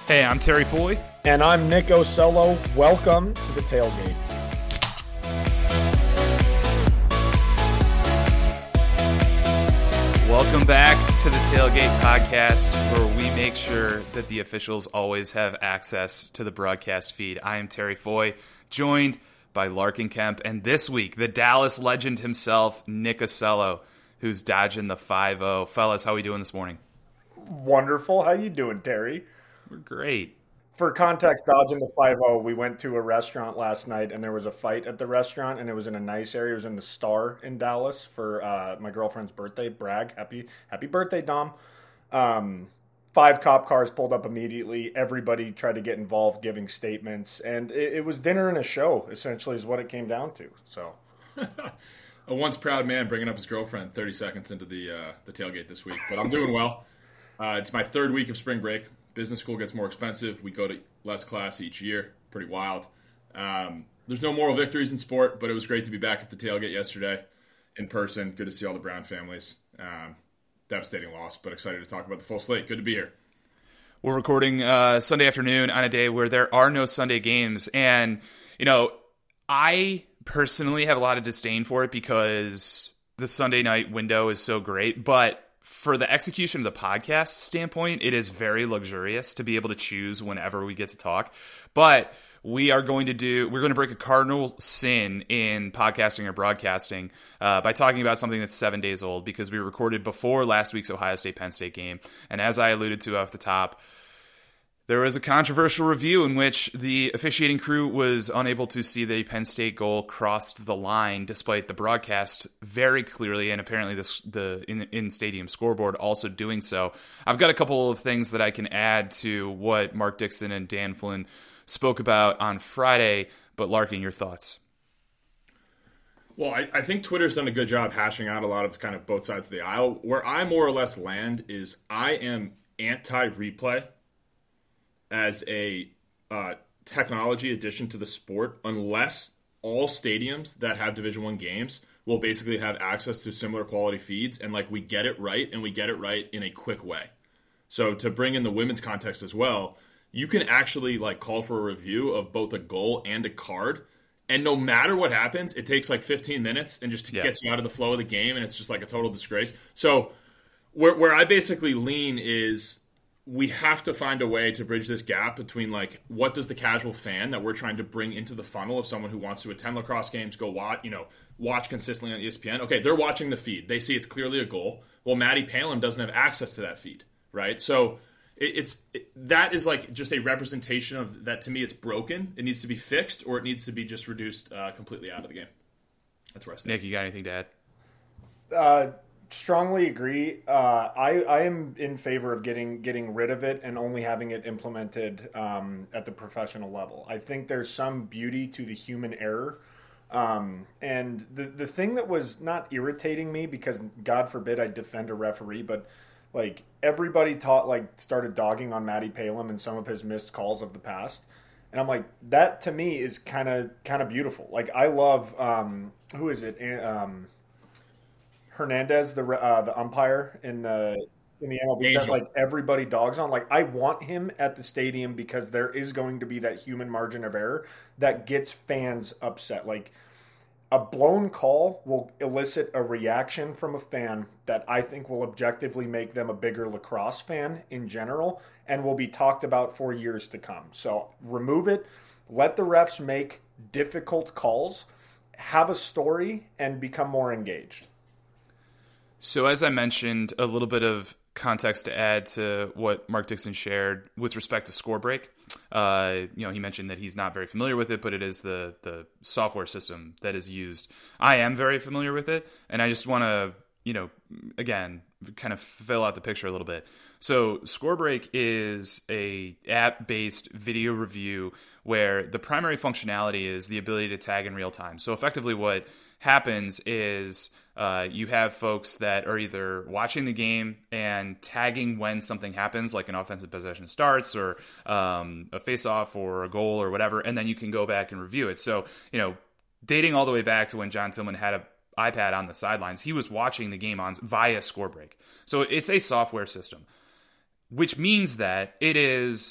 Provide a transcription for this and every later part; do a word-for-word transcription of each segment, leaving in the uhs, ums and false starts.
Hey, I'm Terry Foy. And I'm Nick Osello. Welcome to the Tailgate. Welcome back to the Tailgate Podcast, where we make sure that the officials always have access to the broadcast feed. I am Terry Foy, joined by Larkin Kemp, and this week, the Dallas legend himself, Nick Osello, who's dodging the five oh. Fellas, how are we doing this morning? Wonderful. How you doing, Terry? We're great. For context, dodging the five oh, we went to a restaurant last night, and there was a fight at the restaurant, and it was in a nice area. It was in the Star in Dallas for uh, my girlfriend's birthday. Brag. Happy happy birthday, Dom. Um, five cop cars pulled up immediately. Everybody tried to get involved, giving statements, and it, it was dinner and a show, essentially, is what it came down to. So, a once proud man bringing up his girlfriend thirty seconds into the uh, the tailgate this week. But I'm doing well. Uh, it's my third week of spring break. Business school gets more expensive. We go to less class each year. Pretty wild. Um, there's no moral victories in sport, but it was great to be back at the tailgate yesterday in person. Good to see all the Brown families. Um, devastating loss, but excited to talk about the full slate. Good to be here. We're recording uh, Sunday afternoon on a day where there are no Sunday games. And, you know, I personally have a lot of disdain for it because the Sunday night window is so great. But for the execution of the podcast standpoint, it is very luxurious to be able to choose whenever we get to talk. But we are going to do, we're going to break a cardinal sin in podcasting or broadcasting uh, by talking about something that's seven days old, because we recorded before last week's Ohio State-Penn State game. And as I alluded to off the top, there was a controversial review in which the officiating crew was unable to see the Penn State goal crossed the line, despite the broadcast very clearly, and apparently the, the in, in-stadium scoreboard also doing so. I've got a couple of things that I can add to what Mark Dixon and Dan Flynn spoke about on Friday, but Larkin, your thoughts? Well, I, I think Twitter's done a good job hashing out a lot of kind of both sides of the aisle. Where I more or less land is I am anti-replay as a uh, technology addition to the sport, unless all stadiums that have Division One games will basically have access to similar quality feeds, and like we get it right, and we get it right in a quick way. So to bring in the women's context as well, you can actually like call for a review of both a goal and a card, and no matter what happens, it takes like fifteen minutes and just yeah. gets you out of the flow of the game, and it's just like a total disgrace. So where where I basically lean is, we have to find a way to bridge this gap between like what does the casual fan that we're trying to bring into the funnel of someone who wants to attend lacrosse games, go watch, you know, watch consistently on E S P N. Okay, they're watching the feed. They see it's clearly a goal. Well, Maddie Palin doesn't have access to that feed, right? So it, it's it, that is like just a representation of that. To me, it's broken. It needs to be fixed, or it needs to be just reduced uh, completely out of the game. That's where I stand. Nick, you got anything to add? Uh, strongly agree. Uh, I, I am in favor of getting getting rid of it and only having it implemented um, at the professional level. I think there's some beauty to the human error. Um, and the, the thing that was not irritating me, because God forbid I defend a referee, but like everybody taught, like started dogging on Matty Palin and some of his missed calls of the past. And I'm like, that to me is kind of kind of beautiful. Like I love, um, who is it? Um, Hernandez, the uh, the umpire in the in the M L B that like everybody dogs on. Like I want him at the stadium because there is going to be that human margin of error that gets fans upset. Like a blown call will elicit a reaction from a fan that I think will objectively make them a bigger lacrosse fan in general and will be talked about for years to come. So remove it, let the refs make difficult calls, have a story, and become more engaged. So as I mentioned, a little bit of context to add to what Mark Dixon shared with respect to Score Break. Uh, you know, he mentioned that he's not very familiar with it, but it is the the software system that is used. I am very familiar with it, and I just want to, you know, again, kind of fill out the picture a little bit. So Score Break is a app-based video review where the primary functionality is the ability to tag in real time. So effectively what happens is uh, you have folks that are either watching the game and tagging when something happens, like an offensive possession starts or um, a face-off or a goal or whatever, and then you can go back and review it. So, you know, dating all the way back to when John Tillman had an iPad on the sidelines, he was watching the game on via Score Break. So it's a software system, which means that it is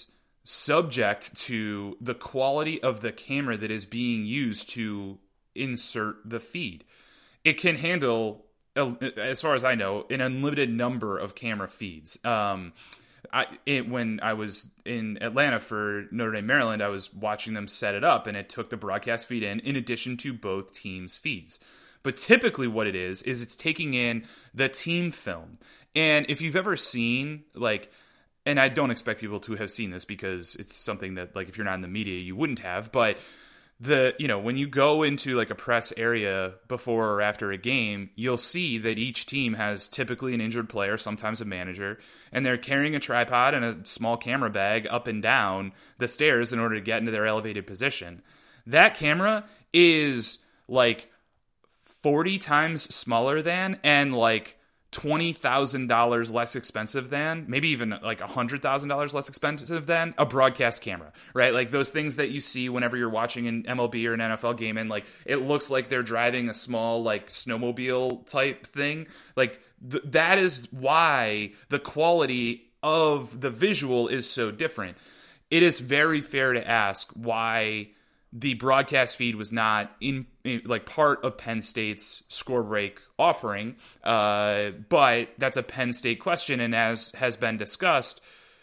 subject to the quality of the camera that is being used to insert the feed. It can handle, as far as I know, an unlimited number of camera feeds. Um, I, it, when I was in Atlanta for Notre Dame, Maryland, I was watching them set it up, and it took the broadcast feed in, in addition to both teams' feeds. But typically what it is, is it's taking in the team film. And if you've ever seen, like, and I don't expect people to have seen this because it's something that, like, if you're not in the media, you wouldn't have, but the, you know, when you go into like a press area before or after a game, you'll see that each team has typically an injured player, sometimes a manager, and they're carrying a tripod and a small camera bag up and down the stairs in order to get into their elevated position. That camera is like forty times smaller than, and like twenty thousand dollars less expensive than, maybe even like one hundred thousand dollars less expensive than a broadcast camera, right? Like those things that you see whenever you're watching an M L B or an N F L game, and like it looks like they're driving a small like snowmobile type thing. Like th- that is why the quality of the visual is so different. It is very fair to ask why the broadcast feed was not in, in like part of Penn State's score break offering. Uh, but that's a Penn State question. And as has been discussed,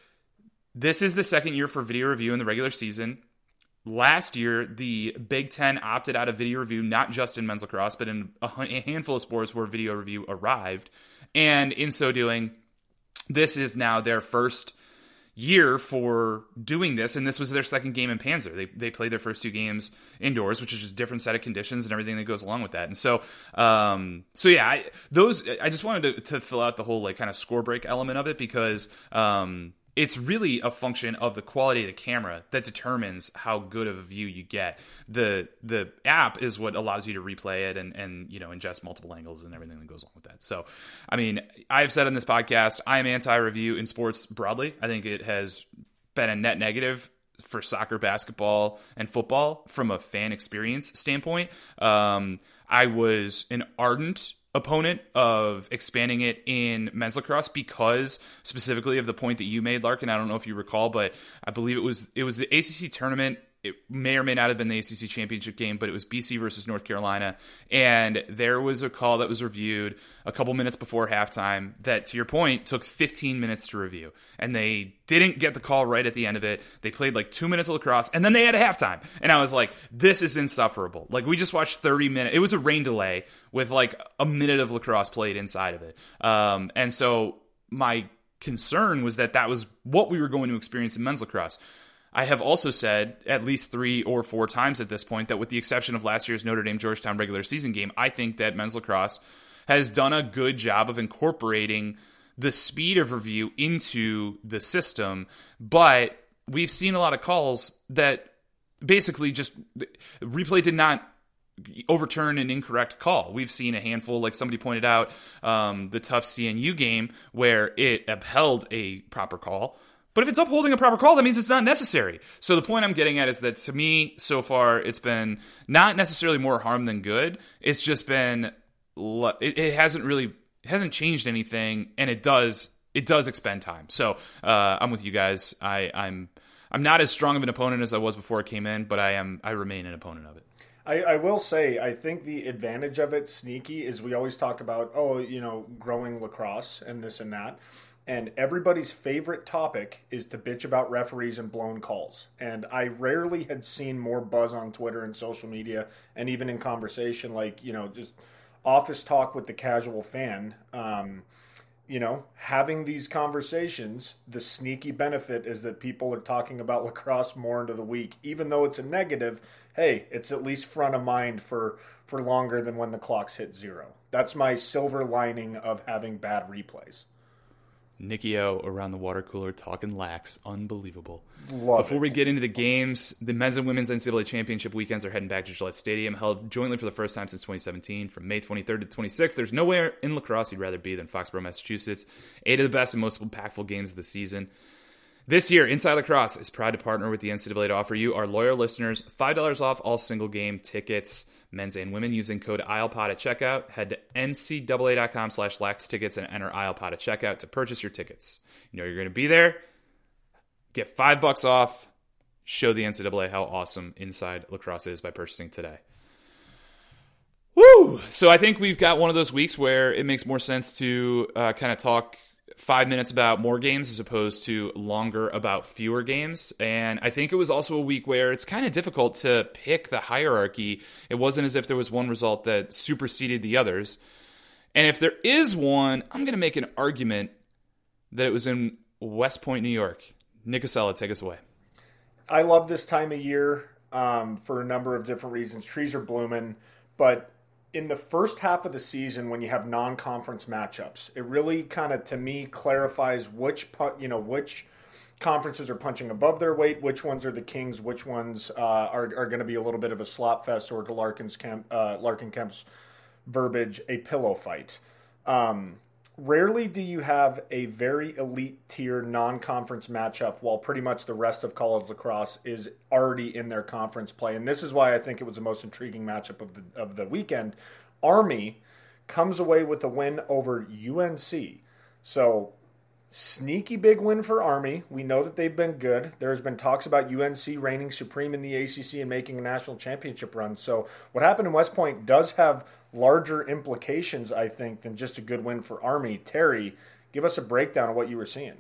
this is the second year for video review in the regular season. Last year, the Big Ten opted out of video review, not just in men's lacrosse, but in a, a handful of sports where video review arrived. And in so doing, this is now their first year for doing this, and this was their second game in Panzer. They they played their first two games indoors, which is just a different set of conditions and everything that goes along with that. And so, um, so yeah, I, those I just wanted to, to fill out the whole like kind of score break element of it because um, it's really a function of the quality of the camera that determines how good of a view you get. The the app is what allows you to replay it and, and you know ingest multiple angles and everything that goes along with that. So, I mean, I've said on this podcast, I am anti-review in sports broadly. I think it has been a net negative for soccer, basketball, and football from a fan experience standpoint. Um, I was an ardent opponent of expanding it in men's lacrosse because specifically of the point that you made, Larkin. I don't know if you recall, but I believe it was it was the A C C tournament. It may or may not have been the A C C championship game, but it was B C versus North Carolina. And there was a call that was reviewed a couple minutes before halftime that, to your point, took fifteen minutes to review. And they didn't get the call right at the end of it. They played like two minutes of lacrosse, and then they had a halftime. And I was like, this is insufferable. Like, we just watched thirty minutes. It was a rain delay with like a minute of lacrosse played inside of it. Um, and so my concern was that that was what we were going to experience in men's lacrosse. I have also said at least three or four times at this point that with the exception of last year's Notre Dame-Georgetown regular season game, I think that men's lacrosse has done a good job of incorporating the speed of review into the system, but we've seen a lot of calls that basically just replay did not overturn an incorrect call. We've seen a handful, like somebody pointed out, um, the tough C N U game where it upheld a proper call. But if it's upholding a proper call, that means it's not necessary. So the point I'm getting at is that to me, so far, it's been not necessarily more harm than good. It's just been, it, it hasn't really, it hasn't changed anything, and it does, it does expend time. So uh, I'm with you guys. I, I'm, I'm not as strong of an opponent as I was before it came in, but I am, I remain an opponent of it. I, I will say, I think the advantage of it, sneaky, is we always talk about, oh, you know, growing lacrosse and this and that. And everybody's favorite topic is to bitch about referees and blown calls. And I rarely had seen more buzz on Twitter and social media, and even in conversation, like, you know, just office talk with the casual fan. Um, you know, having these conversations, the sneaky benefit is that people are talking about lacrosse more into the week. Even though it's a negative, hey, it's at least front of mind for, for longer than when the clocks hit zero. That's my silver lining of having bad replays. Nicky O around the water cooler talking lax. Unbelievable. Love Before it. we get into the games, the men's and women's N C double A championship weekends are heading back to Gillette Stadium, held jointly for the first time since twenty seventeen. From May twenty-third to twenty-sixth, there's nowhere in lacrosse you'd rather be than Foxborough, Massachusetts. Eight of the best and most impactful games of the season. This year, Inside Lacrosse is proud to partner with the N C double A to offer you, our loyal listeners, five dollars off all single game tickets, men's and women, using code ISLEPOD at checkout. Head to ncaa.com slash lax tickets and enter ISLEPOD at checkout to purchase your tickets. You know you're going to be there. Get five bucks off. Show the N C double A how awesome Inside Lacrosse is by purchasing today. Woo! So I think we've got one of those weeks where it makes more sense to uh, kind of talk five minutes about more games as opposed to longer about fewer games. And I think it was also a week where it's kind of difficult to pick the hierarchy. It wasn't as if there was one result that superseded the others. And if there is one, I'm going to make an argument that it was in West Point, New York. Nick Casella, take us away. I love this time of year um, for a number of different reasons. Trees are blooming, but in the first half of the season, when you have non-conference matchups, it really kind of, to me, clarifies which you know which conferences are punching above their weight, which ones are the kings, which ones uh, are are going to be a little bit of a slop fest, or to Larkin's camp, uh, Larkin Kemp's verbiage, a pillow fight. Um, Rarely do you have a very elite tier non-conference matchup while pretty much the rest of college lacrosse is already in their conference play. And this is why I think it was the most intriguing matchup of the of the weekend. Army comes away with a win over U N C. So sneaky big win for Army. We know that they've been good. There's been talks about U N C reigning supreme in the A C C and making a national championship run. So what happened in West Point does have larger implications, I think, than just a good win for Army. Terry, give us a breakdown of what you were seeing.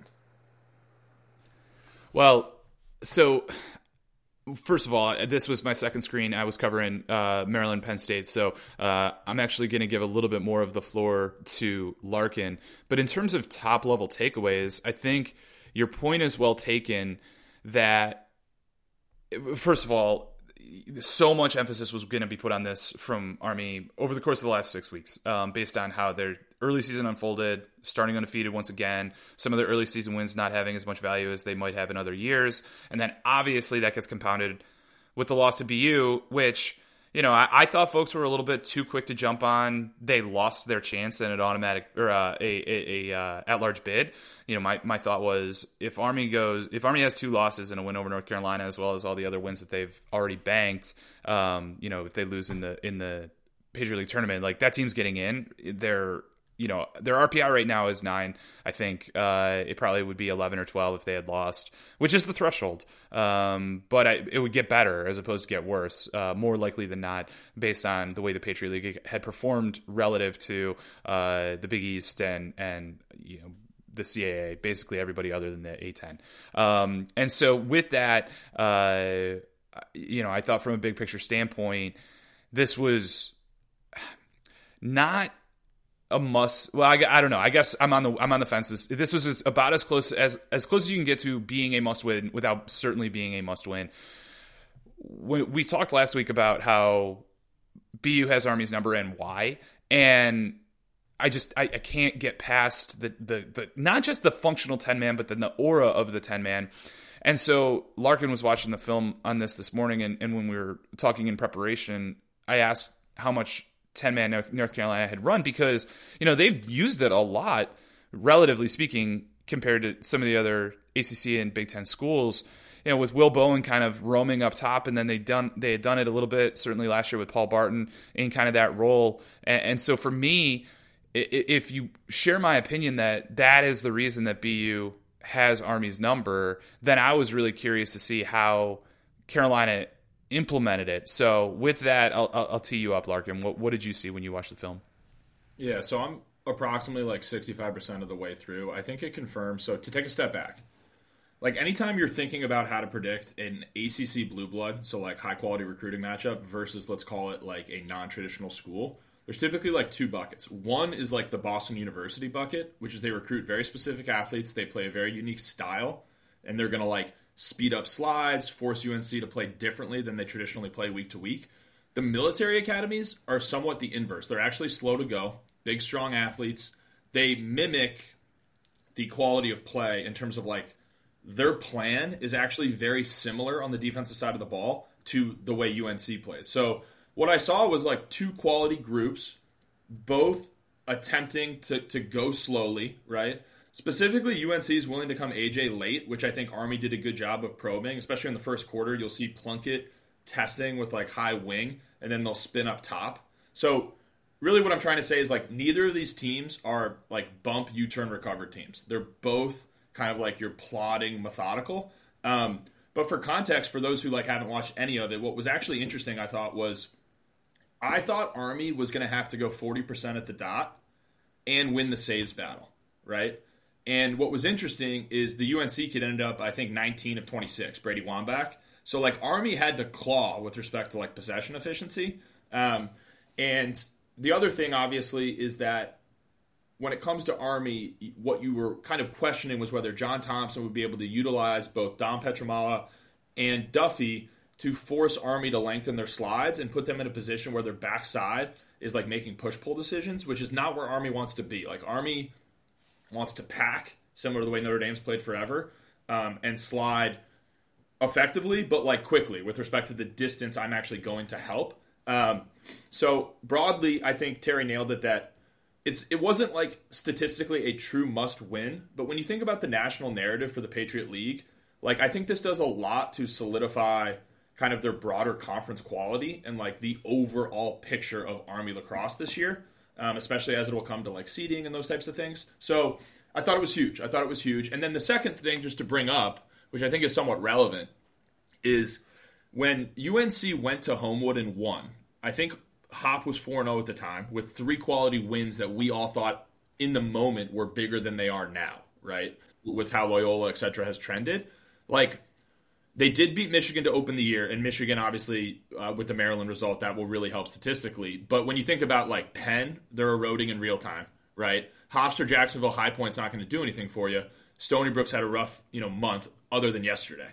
Well, so first of all, this was my second screen. I was covering uh, Maryland Penn State, so uh, I'm actually going to give a little bit more of the floor to Larkin. But in terms of top-level takeaways, I think your point is well taken that, first of all, so much emphasis was going to be put on this from Army over the course of the last six weeks, um, based on how their early season unfolded, starting undefeated once again, some of their early season wins not having as much value as they might have in other years. And then obviously that gets compounded with the loss to B U, which, you know, I, I thought folks were a little bit too quick to jump on. They lost their chance in an automatic or uh, a, a, a uh, at-large bid. You know, my, my thought was if Army goes, if Army has two losses and a win over North Carolina, as well as all the other wins that they've already banked, um, you know, if they lose in the in the Patriot League tournament, like that team's getting in. They're, you know, their R P I right now is nine. I think uh, it probably would be eleven or twelve if they had lost, which is the threshold. Um, but I, it would get better as opposed to get worse, uh, more likely than not, based on the way the Patriot League had performed relative to uh, the Big East and and you know the C A A, basically everybody other than the A ten. Um, and so with that, uh, you know, I thought from a big picture standpoint, this was not a must. Well, I, I don't know. I guess I'm on the I'm on the fences. This was as, about as close as as close as you can get to being a must win without certainly being a must win. When we talked last week about how B U has Army's number and why, and I just I, I can't get past the, the the not just the functional ten man, but then the aura of the ten man. And so Larkin was watching the film on this this morning, and, and when we were talking in preparation, I asked how much ten man North Carolina had run, because, you know, they've used it a lot, relatively speaking, compared to some of the other A C C and Big Ten schools. You know, with Will Bowen kind of roaming up top, and then they done they had done it a little bit certainly last year with Paul Barton in kind of that role. And, and so for me, if you share my opinion that that is the reason that B U has Army's number, then I was really curious to see how Carolina implemented it. So with that, I'll, I'll, I'll tee you up, Larkin. What, what did you see when you watched the film? Yeah, so I'm approximately like sixty-five percent of the way through. I think it confirms. So to take a step back, like anytime you're thinking about how to predict an A C C blue blood, so like high quality recruiting matchup versus, let's call it like a non-traditional school, there's typically like two buckets. One is like the Boston University bucket, which is they recruit very specific athletes. They play a very unique style, and they're going to like speed up slides, force U N C to play differently than they traditionally play week to week. The military academies are somewhat the inverse. They're actually slow to go, big, strong athletes. They mimic the quality of play in terms of like their plan is actually very similar on the defensive side of the ball to the way U N C plays. So what I saw was like two quality groups, both attempting to, to go slowly, right? Specifically, U N C is willing to come A J late, which I think Army did a good job of probing, especially in the first quarter. You'll see Plunkett testing with like high wing, and then they'll spin up top. So really what I'm trying to say is like neither of these teams are like bump U-turn recover teams. They're both kind of like you're plodding methodical. Um, but for context, for those who like haven't watched any of it, what was actually interesting, I thought, was I thought Army was going to have to go forty percent at the dot and win the saves battle, right? And what was interesting is the U N C kid ended up, I think, nineteen of twenty-six, Brady Wambach. So, like, Army had to claw with respect to, like, possession efficiency. Um, and the other thing, obviously, is that when it comes to Army, what you were kind of questioning was whether John Thompson would be able to utilize both Dom Petramala and Duffy to force Army to lengthen their slides and put them in a position where their backside is like making push-pull decisions, which is not where Army wants to be. Like, Army wants to pack, similar to the way Notre Dame's played forever, um, and slide effectively, but like quickly with respect to the distance I'm actually going to help. Um, so broadly, I think Terry nailed it that It's it wasn't like statistically a true must win, but when you think about the national narrative for the Patriot League, like I think this does a lot to solidify kind of their broader conference quality and like the overall picture of Army lacrosse this year, um, especially as it will come to like seeding and those types of things. So I thought it was huge. I thought it was huge. And then the second thing just to bring up, which I think is somewhat relevant, is when U N C went to Homewood and won, I think Hop was four and oh at the time with three quality wins that we all thought in the moment were bigger than they are now, right? With how Loyola, et cetera, has trended. Like, they did beat Michigan to open the year, and Michigan, obviously, uh, with the Maryland result, that will really help statistically. But when you think about, like, Penn, they're eroding in real time, right? Hofstra, Jacksonville, High Point's not going to do anything for you. Stony Brook's had a rough, you know, month other than yesterday.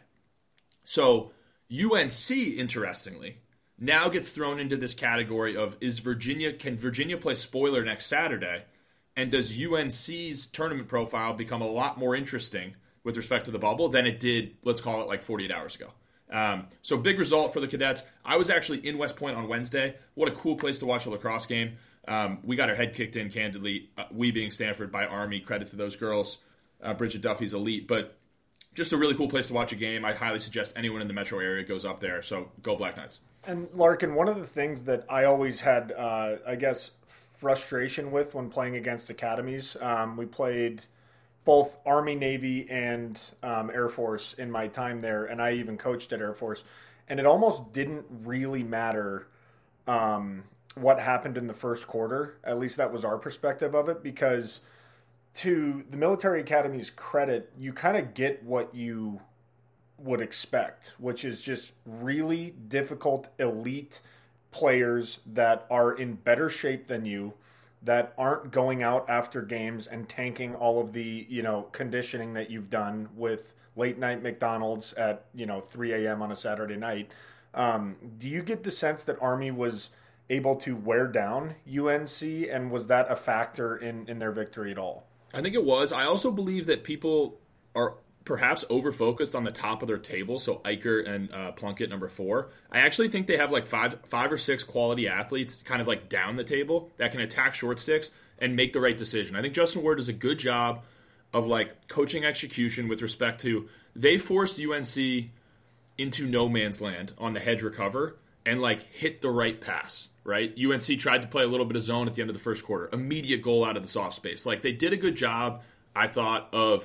So U N C, interestingly, now gets thrown into this category of is Virginia, can Virginia play spoiler next Saturday? And does U N C's tournament profile become a lot more interesting with respect to the bubble than it did, let's call it like forty-eight hours ago? Um, so big result for the Cadets. I was actually in West Point on Wednesday. What a cool place to watch a lacrosse game. Um, we got our head kicked in, candidly, uh, we being Stanford, by Army. Credit to those girls. Uh, Bridget Duffy's elite. But just a really cool place to watch a game. I highly suggest anyone in the metro area goes up there. So go Black Knights. And Larkin, one of the things that I always had, uh, I guess, frustration with when playing against academies, um, we played both Army, Navy, and um, Air Force in my time there, and I even coached at Air Force, and it almost didn't really matter um, what happened in the first quarter. At least that was our perspective of it, because to the military academy's credit, you kind of get what you would expect, which is just really difficult elite players that are in better shape than you, that aren't going out after games and tanking all of the, you know, conditioning that you've done with late night McDonald's at, you know, three a.m. on a Saturday night. Um, do you get the sense that Army was able to wear down U N C, and was that a factor in, in their victory at all? I think it was. I also believe that people are perhaps over-focused on the top of their table, so Eicher and uh, Plunkett, number four. I actually think they have like five five or six quality athletes kind of like down the table that can attack short sticks and make the right decision. I think Justin Ward does a good job of like coaching execution with respect to they forced U N C into no man's land on the hedge recover and like hit the right pass, right? U N C tried to play a little bit of zone at the end of the first quarter. Immediate goal out of the soft space. Like they did a good job, I thought, of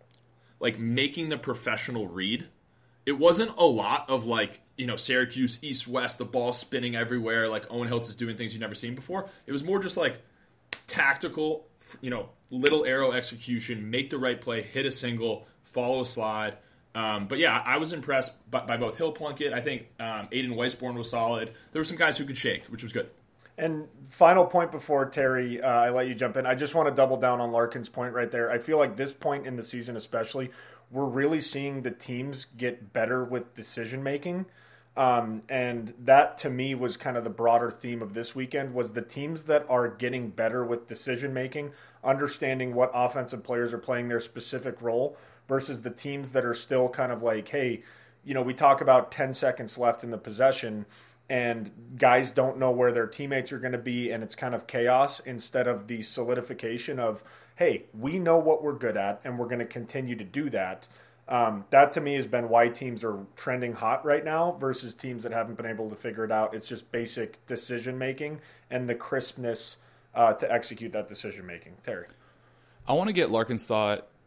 like making the professional read. It wasn't a lot of like, you know, Syracuse, east, west, the ball spinning everywhere, like Owen Hiltz is doing things you've never seen before. It was more just like tactical, you know, little arrow execution, make the right play, hit a single, follow a slide. Um, but yeah, I was impressed by, by both Hill, Plunkett. I think um, Aiden Weisborn was solid. There were some guys who could shake, which was good. And final point before, Terry, uh, I let you jump in. I just want to double down on Larkin's point right there. I feel like this point in the season especially, we're really seeing the teams get better with decision-making. Um, and that, to me, was kind of the broader theme of this weekend, was the teams that are getting better with decision-making, understanding what offensive players are playing their specific role, versus the teams that are still kind of like, hey, you know, we talk about ten seconds left in the possession, and guys don't know where their teammates are going to be, and it's kind of chaos instead of the solidification of, hey, we know what we're good at, and we're going to continue to do that. Um, that, to me, has been why teams are trending hot right now versus teams that haven't been able to figure it out. It's just basic decision-making and the crispness uh, to execute that decision-making. Terry. I want to get Larkin's thought.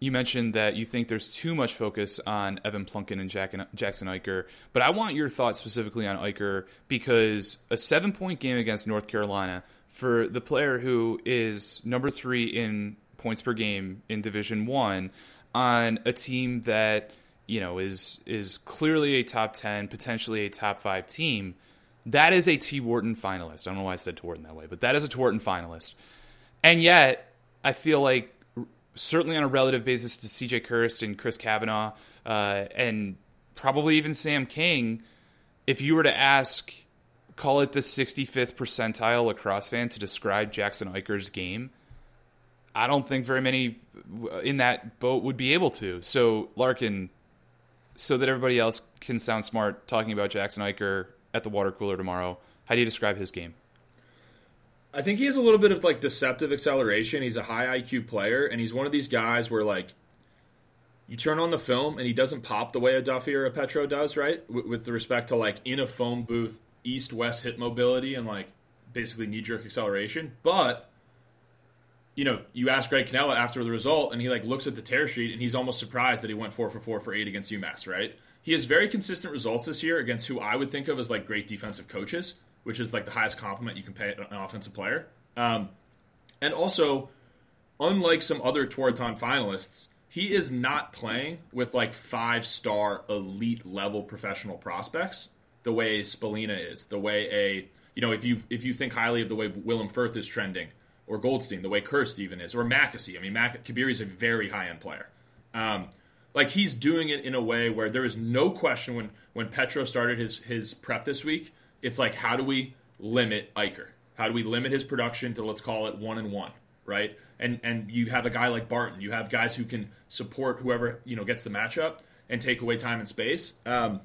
you mentioned that you think there's too much focus on Evan Plunkin and Jack and Jackson Eicher, but I want your thoughts specifically on Eicher because a seven-point game against North Carolina for the player who is number three in points per game in Division One on a team that you know is is clearly a top ten, potentially a top five team. That is a T. Wharton finalist. I don't know why I said T. Wharton that way, but that is a T. Wharton finalist. And yet, I feel like certainly on a relative basis to C J Kirst and Chris Kavanaugh, uh, and probably even Sam King, if you were to ask, call it the sixty-fifth percentile lacrosse fan to describe Jackson Eicher's game, I don't think very many in that boat would be able to. So, Larkin, so that everybody else can sound smart talking about Jackson Eicher at the water cooler tomorrow, how do you describe his game? I think he has a little bit of like deceptive acceleration. He's a high I Q player, and he's one of these guys where like you turn on the film and he doesn't pop the way a Duffy or a Petro does, right? With, with respect to like in a foam booth, east-west hit mobility and like basically knee-jerk acceleration. But you know, you ask Greg Cannella after the result, and he like looks at the tear sheet and he's almost surprised that he went four for four for eight against UMass, right? He has very consistent results this year against who I would think of as like great defensive coaches, which is like the highest compliment you can pay an offensive player. Um, and also, unlike some other Tewaaraton finalists, he is not playing with like five-star elite level professional prospects the way Spallina is, the way a you know if you if you think highly of the way Willem Firth is trending, or Goldstein, the way Kirst even is, or Mackesy. I mean, Mac- Kabiri is a very high-end player. Um, like he's doing it in a way where there is no question when when Petro started his his prep this week. It's like, how do we limit Eicher? How do we limit his production to, let's call it, one and one, right? And and you have a guy like Barton. You have guys who can support whoever you know gets the matchup and take away time and space. Um,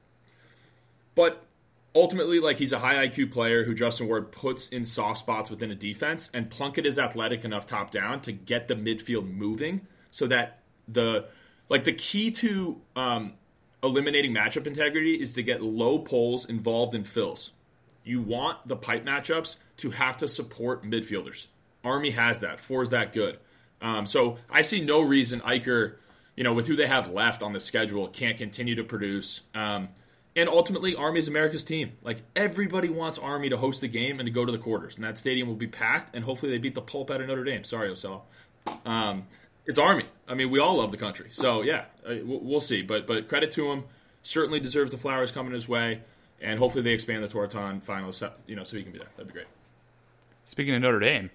but ultimately, like he's a high I Q player who Justin Ward puts in soft spots within a defense, and Plunkett is athletic enough top down to get the midfield moving so that the like the key to um, eliminating matchup integrity is to get low poles involved in fills. You want the pipe matchups to have to support midfielders. Army has that. Four's that good. Um, so I see no reason Eicher, you know, with who they have left on the schedule, can't continue to produce. Um, and ultimately, Army's America's team. Like, everybody wants Army to host the game and to go to the quarters. And that stadium will be packed, and hopefully they beat the pulp out of Notre Dame. Sorry, Ocello. Um, it's Army. I mean, we all love the country. So, yeah, we'll see. But but credit to him. Certainly deserves the flowers coming his way. And hopefully they expand the Tewaaraton finals, you know, so he can be there. That'd be great. Speaking of Notre Dame.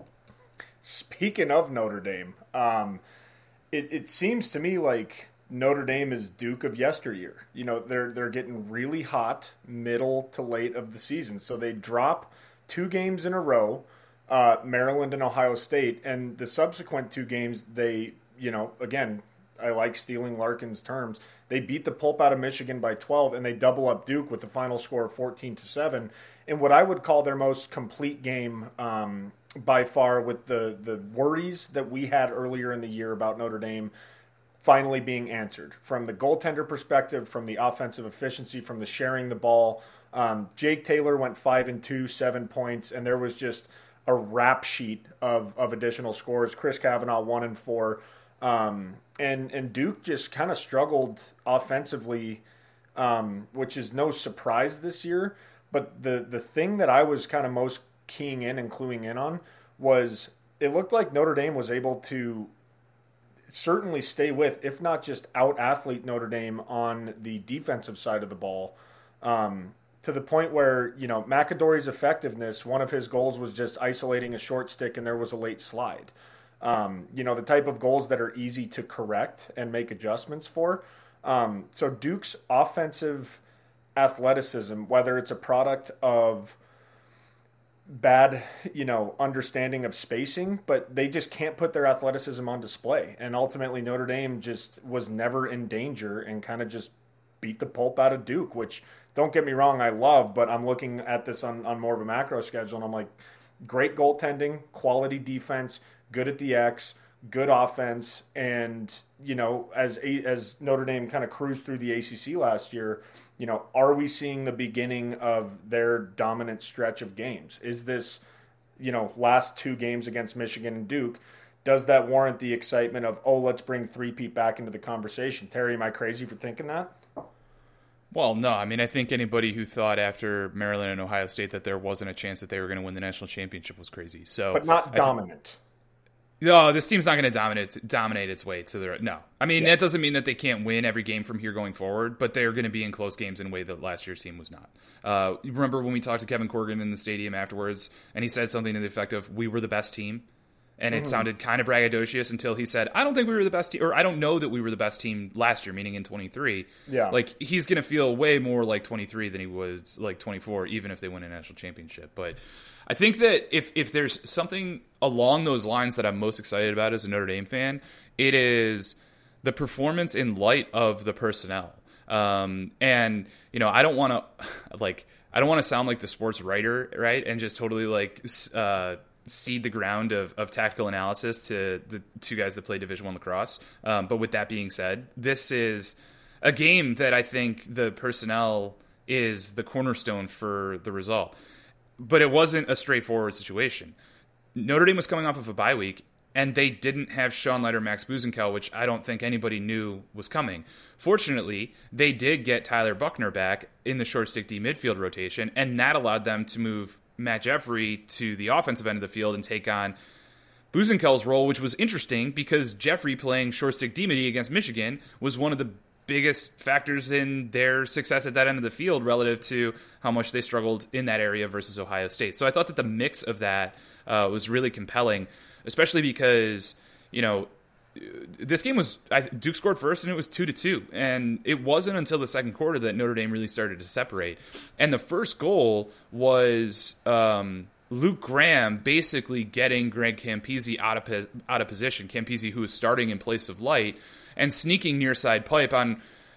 Speaking of Notre Dame, um, it, it seems to me like Notre Dame is Duke of yesteryear. You know, they're they're getting really hot middle to late of the season. So they drop two games in a row, uh, Maryland and Ohio State, and the subsequent two games they, you know, again, I like stealing Larkin's terms. They beat the pulp out of Michigan by twelve, and they double up Duke with the final score of fourteen to seven in what I would call their most complete game um, by far, with the, the worries that we had earlier in the year about Notre Dame finally being answered. From the goaltender perspective, from the offensive efficiency, from the sharing the ball. Um, Jake Taylor went five and two, seven points, and there was just a rap sheet of, of additional scores. Chris Kavanaugh, one and four. Um, and, and Duke just kind of struggled offensively, um, which is no surprise this year. But the, the thing that I was kind of most keying in and cluing in on was it looked like Notre Dame was able to certainly stay with, if not just out-athlete Notre Dame on the defensive side of the ball, um, to the point where, you know, McAdory's effectiveness, one of his goals was just isolating a short stick and there was a late slide. Um, you know, the type of goals that are easy to correct and make adjustments for. Um, so Duke's offensive athleticism, whether it's a product of bad, you know, understanding of spacing, but they just can't put their athleticism on display. And ultimately Notre Dame just was never in danger and kind of just beat the pulp out of Duke, which, don't get me wrong, I love, but I'm looking at this on, on more of a macro schedule and I'm like, great goaltending, quality defense, good at the X, good offense, and, you know, as as Notre Dame kind of cruised through the A C C last year, you know, are we seeing the beginning of their dominant stretch of games? Is this, you know, last two games against Michigan and Duke, does that warrant the excitement of, oh, let's bring three-peat back into the conversation? Terry, am I crazy for thinking that? Well, no. I mean, I think anybody who thought after Maryland and Ohio State that there wasn't a chance that they were going to win the national championship was crazy. So, but not dominant. No, this team's not going to dominate dominate its way to the no. I mean, yeah. That doesn't mean that they can't win every game from here going forward, but they're going to be in close games in a way that last year's team was not. Uh, you remember when we talked to Kevin Corrigan in the stadium afterwards, and he said something to the effect of, "We were the best team," and it mm-hmm. sounded kind of braggadocious until he said, "I don't think we were the best team, or I don't know that we were the best team last year," meaning in twenty-three. Yeah, like he's going to feel way more like twenty-three than he was like twenty-four, even if they win a national championship, but. I think that if, if there's something along those lines that I'm most excited about as a Notre Dame fan, it is the performance in light of the personnel. Um, and, you know, I don't want to, like, I don't want to sound like the sports writer, right? And just totally, like, uh, cede the ground of, of tactical analysis to the two guys that play Division I lacrosse. Um, but with that being said, this is a game that I think the personnel is the cornerstone for the result. But it wasn't a straightforward situation. Notre Dame was coming off of a bye week, and they didn't have Sean Light or Max Buzenkel, which I don't think anybody knew was coming. Fortunately, they did get Tyler Buckner back in the short stick D midfield rotation, and that allowed them to move Matt Jeffrey to the offensive end of the field and take on Buzenkel's role, which was interesting because Jeffrey playing short stick D midi against Michigan was one of the biggest factors in their success at that end of the field relative to how much they struggled in that area versus Ohio State. So I thought that the mix of that uh, was really compelling, especially because, you know, this game was I, Duke scored first and it was two to two, and it wasn't until the second quarter that Notre Dame really started to separate. And the first goal was um, Luke Graham basically getting Greg Campese out of out of position. Campese, who was starting in place of Light, and sneaking near side pipe on,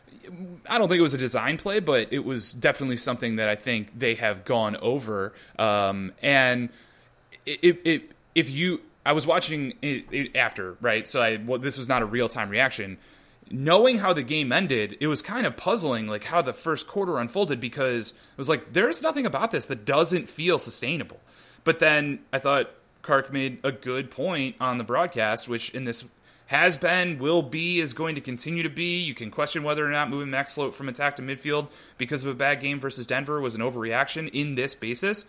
I don't think it was a design play, but it was definitely something that I think they have gone over. Um, and it, it, if you, I was watching it, it after, right? So I, well, this was not a real time reaction. Knowing how the game ended, it was kind of puzzling, like how the first quarter unfolded, because it was like, there's nothing about this that doesn't feel sustainable. But then I thought Kark made a good point on the broadcast, which in this has been, will be, is going to continue to be. You can question whether or not moving Max Sloat from attack to midfield because of a bad game versus Denver was an overreaction in this basis.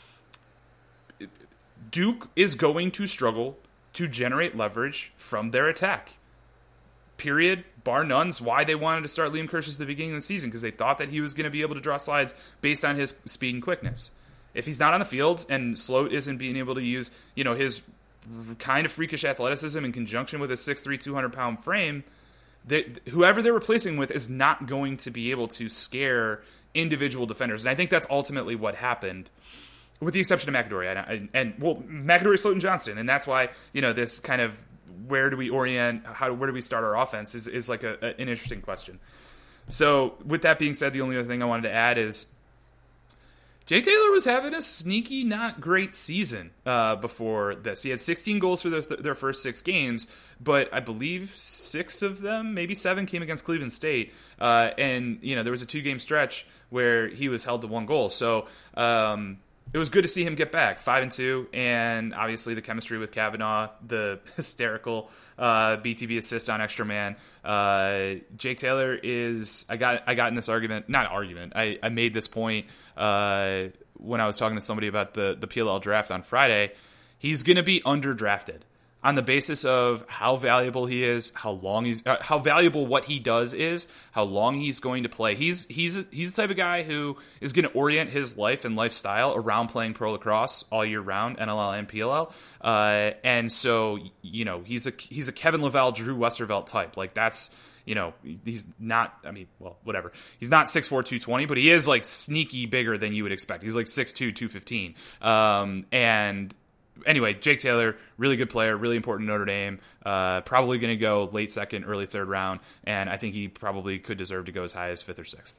Duke is going to struggle to generate leverage from their attack. Period. Bar none's why they wanted to start Liam Kirsch's at the beginning of the season, because they thought that he was going to be able to draw slides based on his speed and quickness. If he's not on the field and Sloat isn't being able to use, you know, his kind of freakish athleticism in conjunction with a six three, two hundred pound frame, that whoever they're replacing with is not going to be able to scare individual defenders. And I think that's ultimately what happened, with the exception of McAdory. And, and, and well, McAdory, Sloat, and Johnston. And that's why, you know, this kind of where do we orient, how where do we start our offense is, is like a, a, an interesting question. So with that being said, the only other thing I wanted to add is Jake Taylor was having a sneaky, not great season uh, before this. He had sixteen goals for their, their first six games, but I believe six of them, maybe seven, came against Cleveland State. Uh, and, you know, there was a two-game stretch where he was held to one goal. So um, it was good to see him get back, five and two, and obviously the chemistry with Kavanaugh, the hysterical uh, B T V assist on Extra Man. Uh, Jake Taylor is, I got I got in this argument, not argument, I, I made this point uh, when I was talking to somebody about the, the P L L draft on Friday. He's going to be underdrafted on the basis of how valuable he is, how long he's, uh, how valuable what he does is, how long he's going to play. He's he's he's the type of guy who is going to orient his life and lifestyle around playing pro lacrosse all year round, N L L and P L L. Uh, and so, you know, he's a he's a Kevin Lavelle, Drew Westervelt type. Like that's, you know, he's not, I mean, well, whatever. He's not six four, two twenty, but he is like sneaky bigger than you would expect. He's like six two, two fifteen. Um, and Anyway, Jake Taylor, really good player, really important Notre Dame. Uh, probably going to go late second, early third round, and I think he probably could deserve to go as high as fifth or sixth.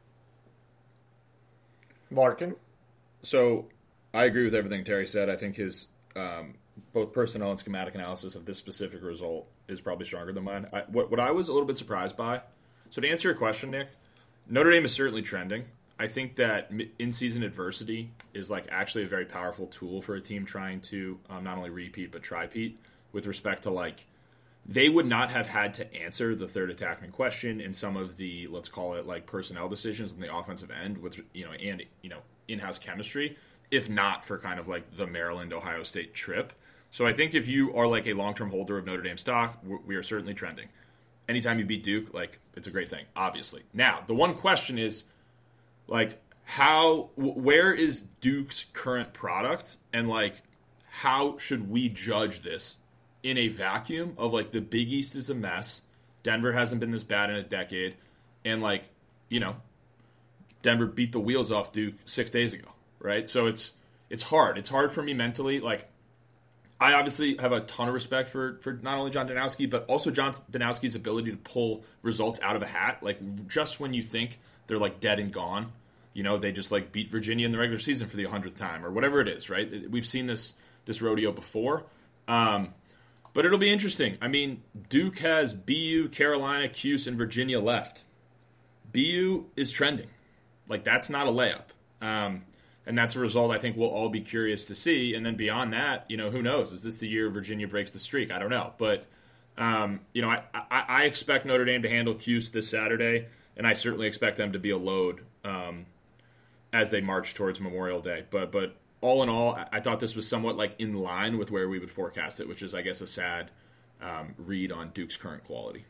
Larkin? So I agree with everything Terry said. I think his um, both personnel and schematic analysis of this specific result is probably stronger than mine. I, what, what I was a little bit surprised by, so to answer your question, Nick, Notre Dame is certainly trending. I think that in-season adversity is like actually a very powerful tool for a team trying to um, not only repeat but try-peat. with respect to like they would not have had to answer the third attackman question in some of the, let's call it like personnel decisions on the offensive end with, you know, and, you know, in-house chemistry, if not for kind of like the Maryland, Ohio State trip. So I think if you are like a long-term holder of Notre Dame stock, we are certainly trending. Anytime you beat Duke, like it's a great thing, obviously. Now, the one question is like, how, where is Duke's current product, and like, how should we judge this in a vacuum of like the Big East is a mess, Denver hasn't been this bad in a decade, and like, you know, Denver beat the wheels off Duke six days ago, right? So it's it's hard. It's hard for me mentally. Like, I obviously have a ton of respect for for not only John Danowski, but also John Danowski's ability to pull results out of a hat. Like, just when you think they're like dead and gone, you know, they just like beat Virginia in the regular season for the hundredth time or whatever it is, right? We've seen this this rodeo before. Um, but it'll be interesting. I mean, Duke has B U, Carolina, Cuse, and Virginia left. B U is trending. Like, that's not a layup. Um, and that's a result I think we'll all be curious to see. And then beyond that, you know, who knows? Is this the year Virginia breaks the streak? I don't know. But, um, you know, I, I, I expect Notre Dame to handle Cuse this Saturday, and I certainly expect them to be a load um, as they march towards Memorial Day. But, but all in all, I thought this was somewhat like in line with where we would forecast it, which is, I guess, a sad um, read on Duke's current quality.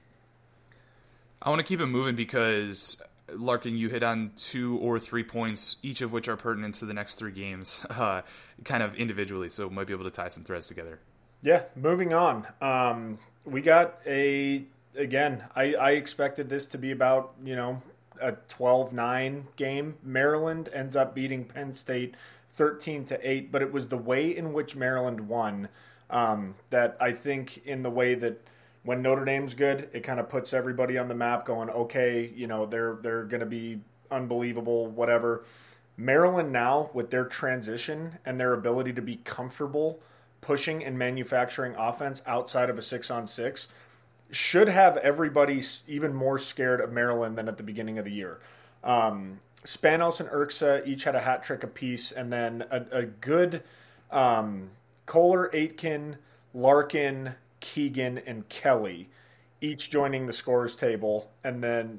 I want to keep it moving because, Larkin, you hit on two or three points, each of which are pertinent to the next three games, uh, kind of individually, so might be able to tie some threads together. Yeah, moving on. Um, we got a, again, I, I expected this to be about, you know, a twelve nine game. Maryland ends up beating Penn State thirteen to eight, but it was the way in which Maryland won um, that I think in the way that when Notre Dame's good, it kind of puts everybody on the map going, okay, you know, they're they're going to be unbelievable, whatever. Maryland now, with their transition and their ability to be comfortable pushing and manufacturing offense outside of a six-on-six, should have everybody even more scared of Maryland than at the beginning of the year. Um, Spanos and Urksa each had a hat trick apiece, and then a, a good um, Kohler, Aitken, Larkin, Keegan, and Kelly each joining the scores table. And then,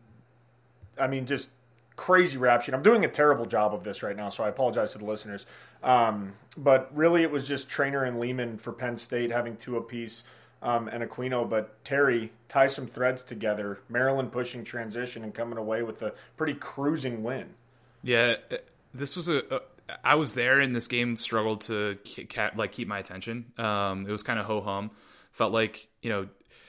I mean, just crazy rap sheet. I'm doing a terrible job of this right now, so I apologize to the listeners. Um, but really, it was just Trainer and Lehman for Penn State having two apiece, um, and Aquino. But Terry, tie some threads together. Maryland pushing transition and coming away with a pretty cruising win. Yeah, this was a, a I was there, and this game struggled to like keep my attention. Um, it was kind of ho hum. Felt like, you know,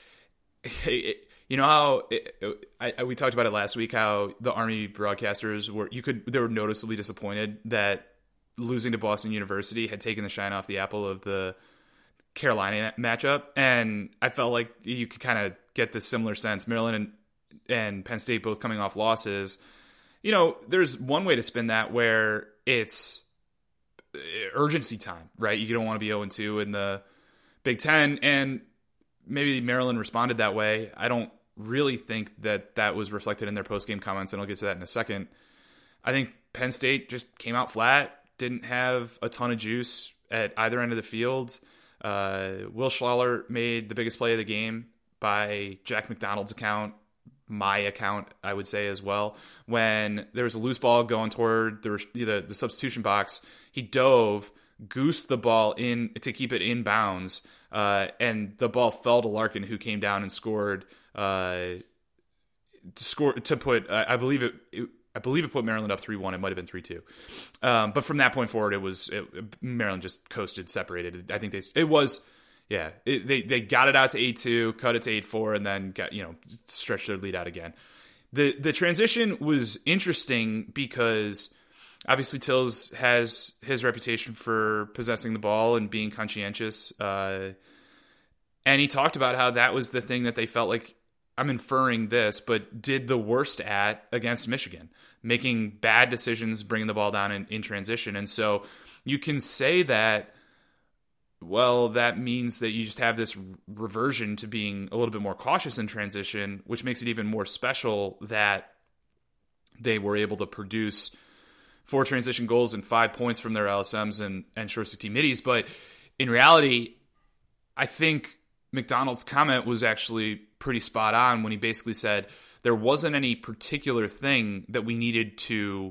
it, you know how it, it, I, we talked about it last week. How the Army broadcasters were you could they were noticeably disappointed that losing to Boston University had taken the shine off the apple of the Carolina matchup, and I felt like you could kind of get this similar sense. Maryland and, and Penn State both coming off losses. You know, there's one way to spin that where it's urgency time, right? You don't want to be oh and two in the Big Ten, and maybe Maryland responded that way. I don't really think that that was reflected in their post-game comments, and I'll get to that in a second. I think Penn State just came out flat, didn't have a ton of juice at either end of the field. Uh, Will Schlaller made the biggest play of the game by Jack McDonald's account, my account, I would say as well. When there was a loose ball going toward the, the, the substitution box, he dove, goosed the ball in to keep it in bounds, uh, and the ball fell to Larkin, who came down and scored. Uh, scored to put, uh, I believe it, it. I believe it put Maryland up three one. It might have been three two. Um, but from that point forward, it was it, Maryland just coasted, separated. I think they it was. Yeah, it, they they got it out to eight two, cut it to eight four, and then got you know stretched their lead out again. The the transition was interesting because obviously Tills has his reputation for possessing the ball and being conscientious, uh, and he talked about how that was the thing that they felt like, I'm inferring this, but did the worst at against Michigan, making bad decisions, bringing the ball down in, in transition. And so you can say that, well, that means that you just have this reversion to being a little bit more cautious in transition, which makes it even more special that they were able to produce four transition goals and five points from their L S Ms and, and short stick T middies. But in reality, I think McDonald's comment was actually pretty spot on when he basically said there wasn't any particular thing that we needed to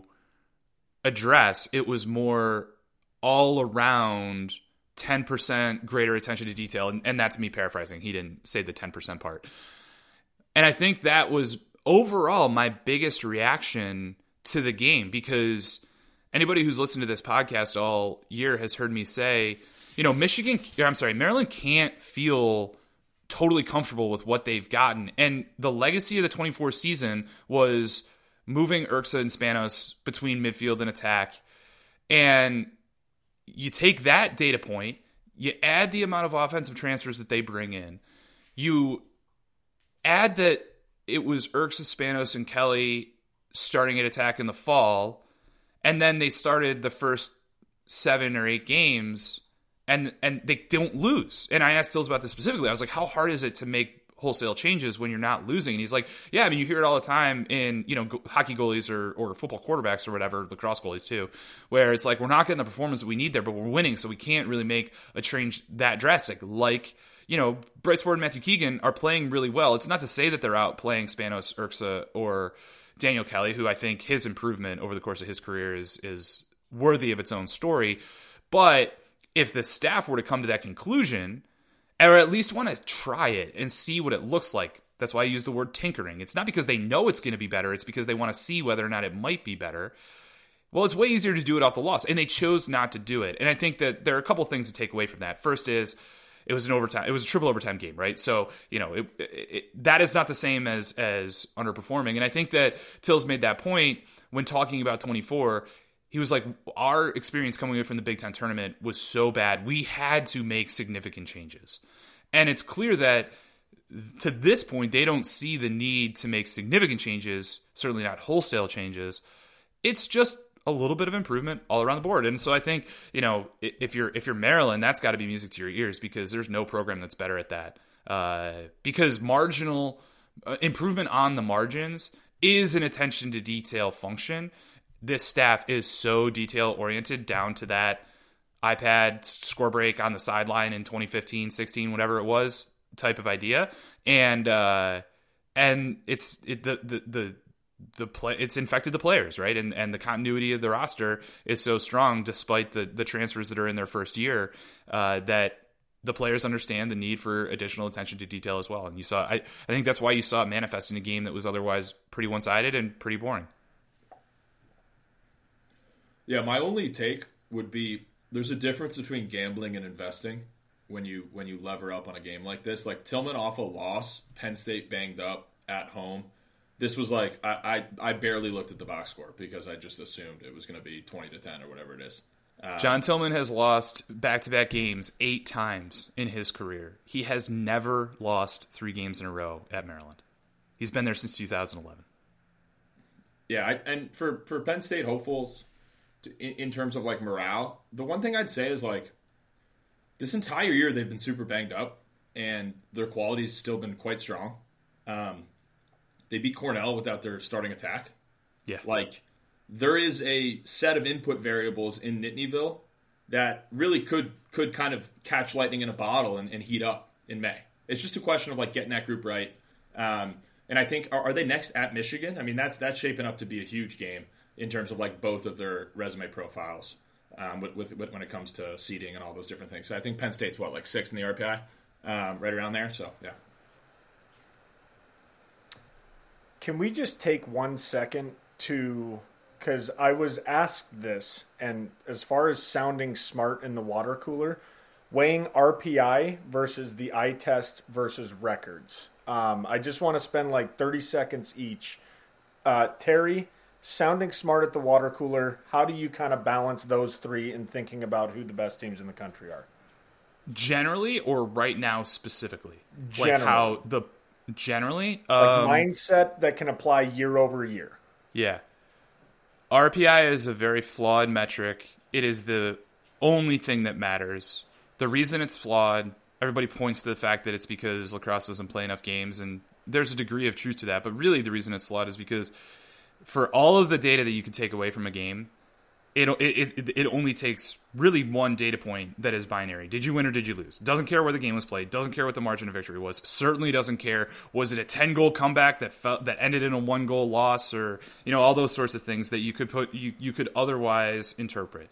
address. It was more all around ten percent greater attention to detail. And, and that's me paraphrasing. He didn't say the ten percent part. And I think that was overall my biggest reaction to the game, because anybody who's listened to this podcast all year has heard me say, you know, Michigan, I'm sorry, Maryland can't feel totally comfortable with what they've gotten. And the legacy of the twenty-four season was moving Urksa and Spanos between midfield and attack. And you take that data point, you add the amount of offensive transfers that they bring in, you add that it was Urksa, Spanos, and Kelly starting at attack in the fall, and then they started the first seven or eight games, and and they don't lose. And I asked Tills about this specifically. I was like, how hard is it to make wholesale changes when you're not losing? And he's like, yeah, I mean, you hear it all the time in, you know, go- hockey goalies or, or football quarterbacks or whatever, lacrosse goalies too, where it's like, we're not getting the performance that we need there, but we're winning, so we can't really make a change that drastic. Like, you know, Bryce Ford and Matthew Keegan are playing really well. It's not to say that they're out playing Spanos, Urksa, or Daniel Kelly, who I think his improvement over the course of his career is is worthy of its own story. But if the staff were to come to that conclusion, or at least want to try it and see what it looks like, that's why I use the word tinkering. It's not because they know it's going to be better. It's because they want to see whether or not it might be better. Well, it's way easier to do it off the loss, and they chose not to do it. And I think that there are a couple things to take away from that. First is, it was an overtime. It was a triple overtime game, right? So, you know, it, it, that is not the same as as underperforming. And I think that Tills made that point when talking about twenty-four. He was like, our experience coming in from the Big Ten tournament was so bad, we had to make significant changes. And it's clear that to this point, they don't see the need to make significant changes, certainly not wholesale changes. It's just a little bit of improvement all around the board. And so I think, you know, if you're if you're Maryland, that's got to be music to your ears, because there's no program that's better at that. Uh, because marginal uh, improvement on the margins is an attention to detail function. This staff is so detail oriented down to that iPad score break on the sideline in twenty fifteen, sixteen, whatever it was, type of idea. And uh, and it's it, the the the the play it's infected the players, right? And and the continuity of the roster is so strong despite the the transfers that are in their first year, uh, that the players understand the need for additional attention to detail as well. And you saw I, I think that's why you saw it manifest in a game that was otherwise pretty one-sided and pretty boring. Yeah, my only take would be there's a difference between gambling and investing when you when you lever up on a game like this. Like Tillman off a loss, Penn State banged up at home. This was like I, I, I barely looked at the box score because I just assumed it was going to be twenty to ten or whatever it is. Um, John Tillman has lost back-to-back games eight times in his career. He has never lost three games in a row at Maryland. He's been there since two thousand eleven. Yeah, I, and for, for Penn State hopefuls, in, in terms of like morale, the one thing I'd say is like this entire year they've been super banged up and their quality's still been quite strong. Um, they beat Cornell without their starting attack. Yeah. Like there is a set of input variables in Nittanyville that really could could kind of catch lightning in a bottle and, and heat up in May. It's just a question of like getting that group right. Um, and I think, are, are they next at Michigan? I mean, that's that's shaping up to be a huge game in terms of like both of their resume profiles um, with, with, with when it comes to seeding and all those different things. So I think Penn State's what, like six in the R P I, um, right around there. So yeah. Can we just take one second to, because I was asked this, and as far as sounding smart in the water cooler, weighing R P I versus the eye test versus records. Um, I just want to spend like thirty seconds each. Uh, Terry, sounding smart at the water cooler, how do you kind of balance those three in thinking about who the best teams in the country are? Generally, or right now specifically? Generally. Like how the generally Like um, mindset that can apply year over year. Yeah. R P I is a very flawed metric. It is the only thing that matters. The reason it's flawed, everybody points to the fact that it's because lacrosse doesn't play enough games, and there's a degree of truth to that. But really the reason it's flawed is because for all of the data that you can take away from a game, it, it it it only takes really one data point that is binary. Did you win or did you lose? Doesn't care where the game was played. Doesn't care what the margin of victory was. Certainly doesn't care, was it a ten goal comeback that felt, that ended in a one goal loss, or you know, all those sorts of things that you could put you, you could otherwise interpret.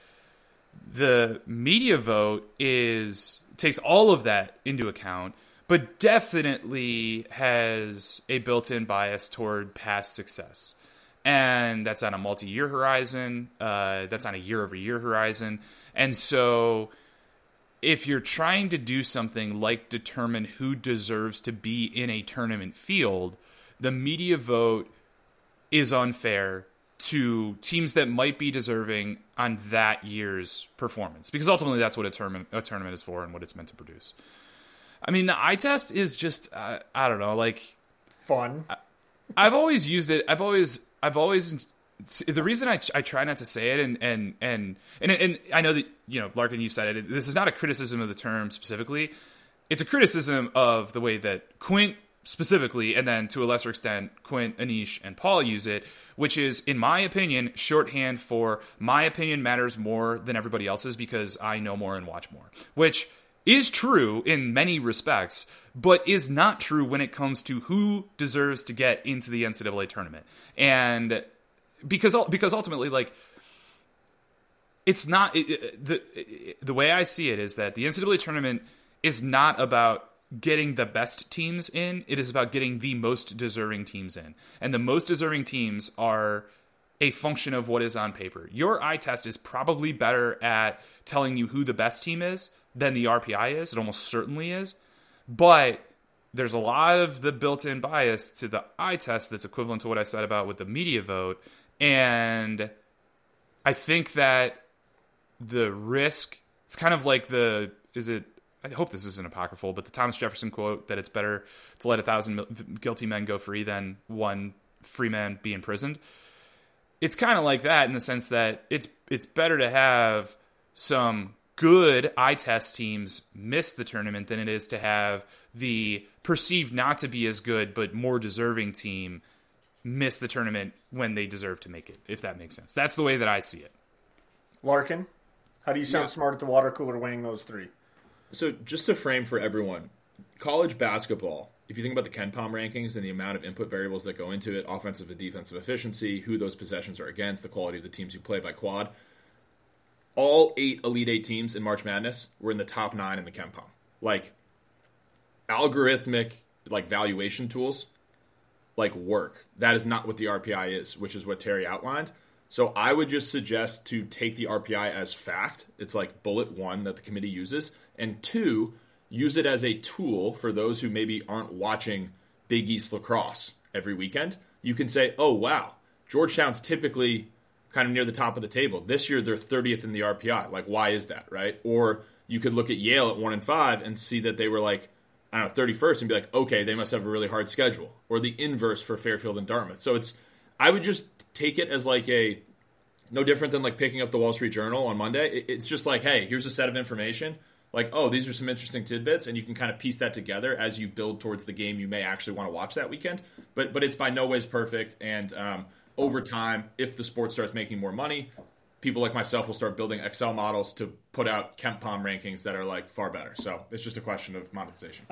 The media vote is takes all of that into account, but definitely has a built-in bias toward past success. And that's on a multi-year horizon. Uh, that's on a year-over-year horizon. And so if you're trying to do something like determine who deserves to be in a tournament field, the media vote is unfair to teams that might be deserving on that year's performance. Because ultimately that's what a tournament, a tournament is for and what it's meant to produce. I mean, the eye test is just, uh, I don't know, like... Fun. I, I've always used it. I've always... I've always, the reason I, I try not to say it, and, and, and, and, and I know that, you know, Larkin, you've said it, this is not a criticism of the term specifically. It's a criticism of the way that Quint specifically, and then to a lesser extent, Quint, Anish, and Paul use it, which is, in my opinion, shorthand for my opinion matters more than everybody else's because I know more and watch more, which is true in many respects, but is not true when it comes to who deserves to get into the N C double A tournament. And because because ultimately, like, it's not it, it, the it, the way I see it is that the N C double A tournament is not about getting the best teams in. It is about getting the most deserving teams in, and the most deserving teams are a function of what is on paper. Your eye test is probably better at telling you who the best team is than the R P I is. It almost certainly is. But there's a lot of the built-in bias to the eye test that's equivalent to what I said about with the media vote. And I think that the risk, it's kind of like the, is it, I hope this isn't apocryphal, but the Thomas Jefferson quote that it's better to let a thousand guilty men go free than one free man be imprisoned. It's kind of like that in the sense that it's it's better to have some good eye test teams miss the tournament than it is to have the perceived not to be as good but more deserving team miss the tournament when they deserve to make it, if that makes sense. That's the way that I see it. Larkin, how do you sound Yeah. smart at the water cooler weighing those three? So just to frame for everyone, college basketball, if you think about the KenPom rankings and the amount of input variables that go into it, offensive and defensive efficiency, who those possessions are against, the quality of the teams you play by quad, all eight Elite Eight teams in March Madness were in the top nine in the KenPom. Like, algorithmic, like, valuation tools, like, work. That is not what the R P I is, which is what Terry outlined. So I would just suggest to take the R P I as fact. It's like bullet one that the committee uses. And two, use it as a tool for those who maybe aren't watching Big East lacrosse every weekend. You can say, oh, wow, Georgetown's typically kind of near the top of the table. This year, they're thirtieth in the R P I. Like, why is that, right? Or you could look at Yale at one and five and see that they were like, I don't know, thirty-first and be like, okay, they must have a really hard schedule. Or the inverse for Fairfield and Dartmouth. So it's, I would just take it as like a, no different than like picking up the Wall Street Journal on Monday. It's just like, hey, here's a set of information. Like, oh, these are some interesting tidbits, and you can kind of piece that together as you build towards the game you may actually want to watch that weekend. But but it's by no ways perfect, and um, over time, if the sport starts making more money, people like myself will start building Excel models to put out KenPom rankings that are like far better. So it's just a question of monetization.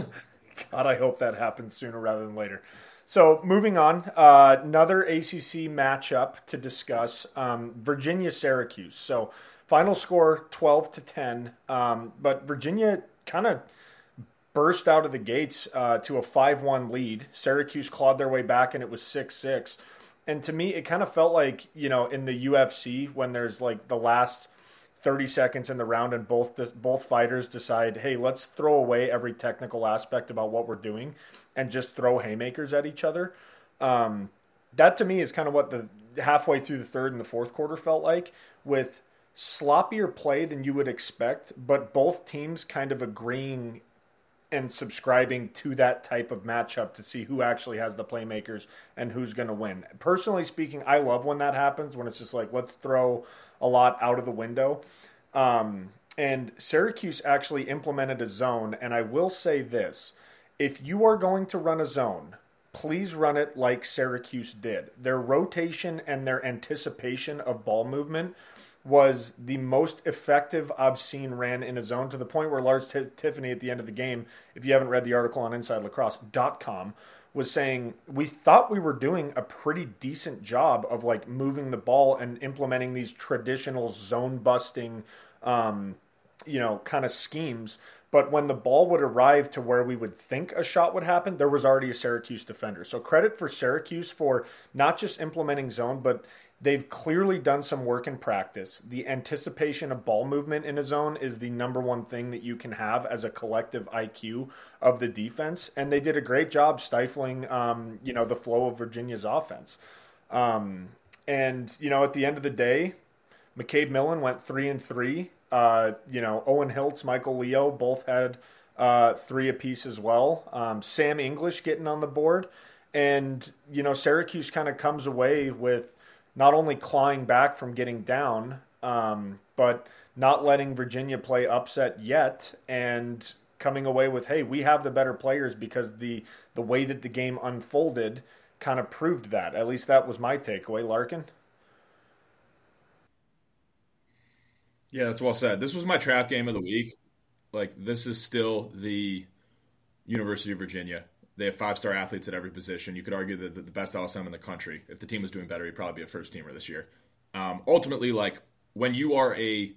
God, I hope that happens sooner rather than later. So moving on, uh, another A C C matchup to discuss, um, Virginia-Syracuse. So final score twelve to ten, um, but Virginia kind of burst out of the gates uh, to a five one lead. Syracuse clawed their way back, and it was six six. And to me, it kind of felt like, you know, in the U F C when there's like the last thirty seconds in the round and both the, both fighters decide, hey, let's throw away every technical aspect about what we're doing and just throw haymakers at each other. Um, that to me is kind of what the halfway through the third and the fourth quarter felt like, with sloppier play than you would expect, but both teams kind of agreeing and subscribing to that type of matchup to see who actually has the playmakers and who's going to win. Personally speaking, I love when that happens, when it's just like, let's throw a lot out of the window. Um, and Syracuse actually implemented a zone, and I will say this. If you are going to run a zone, please run it like Syracuse did. Their rotation and their anticipation of ball movement was the most effective I've seen ran in a zone, to the point where Lars T- Tiffany at the end of the game, if you haven't read the article on inside lacrosse dot com, was saying we thought we were doing a pretty decent job of like moving the ball and implementing these traditional zone busting, um, you know, kind of schemes. But when the ball would arrive to where we would think a shot would happen, there was already a Syracuse defender. So credit for Syracuse for not just implementing zone, but they've clearly done some work in practice. The anticipation of ball movement in a zone is the number one thing that you can have as a collective I Q of the defense. And they did a great job stifling, um, you know, the flow of Virginia's offense. Um, and, you know, at the end of the day, McCabe Millen went three and three. Uh, you know, Owen Hiltz, Michael Leo, both had uh, three apiece as well. Um, Sam English getting on the board. And, you know, Syracuse kind of comes away with not only clawing back from getting down, um, but not letting Virginia play upset yet, and coming away with, hey, we have the better players, because the, the way that the game unfolded kind of proved that. At least that was my takeaway. Larkin? Yeah, that's well said. This was my trap game of the week. Like, this is still the University of Virginia. They have five-star athletes at every position. You could argue that the best L S M in the country. If the team was doing better, he'd probably be a first-teamer this year. Um, ultimately, like, when you are a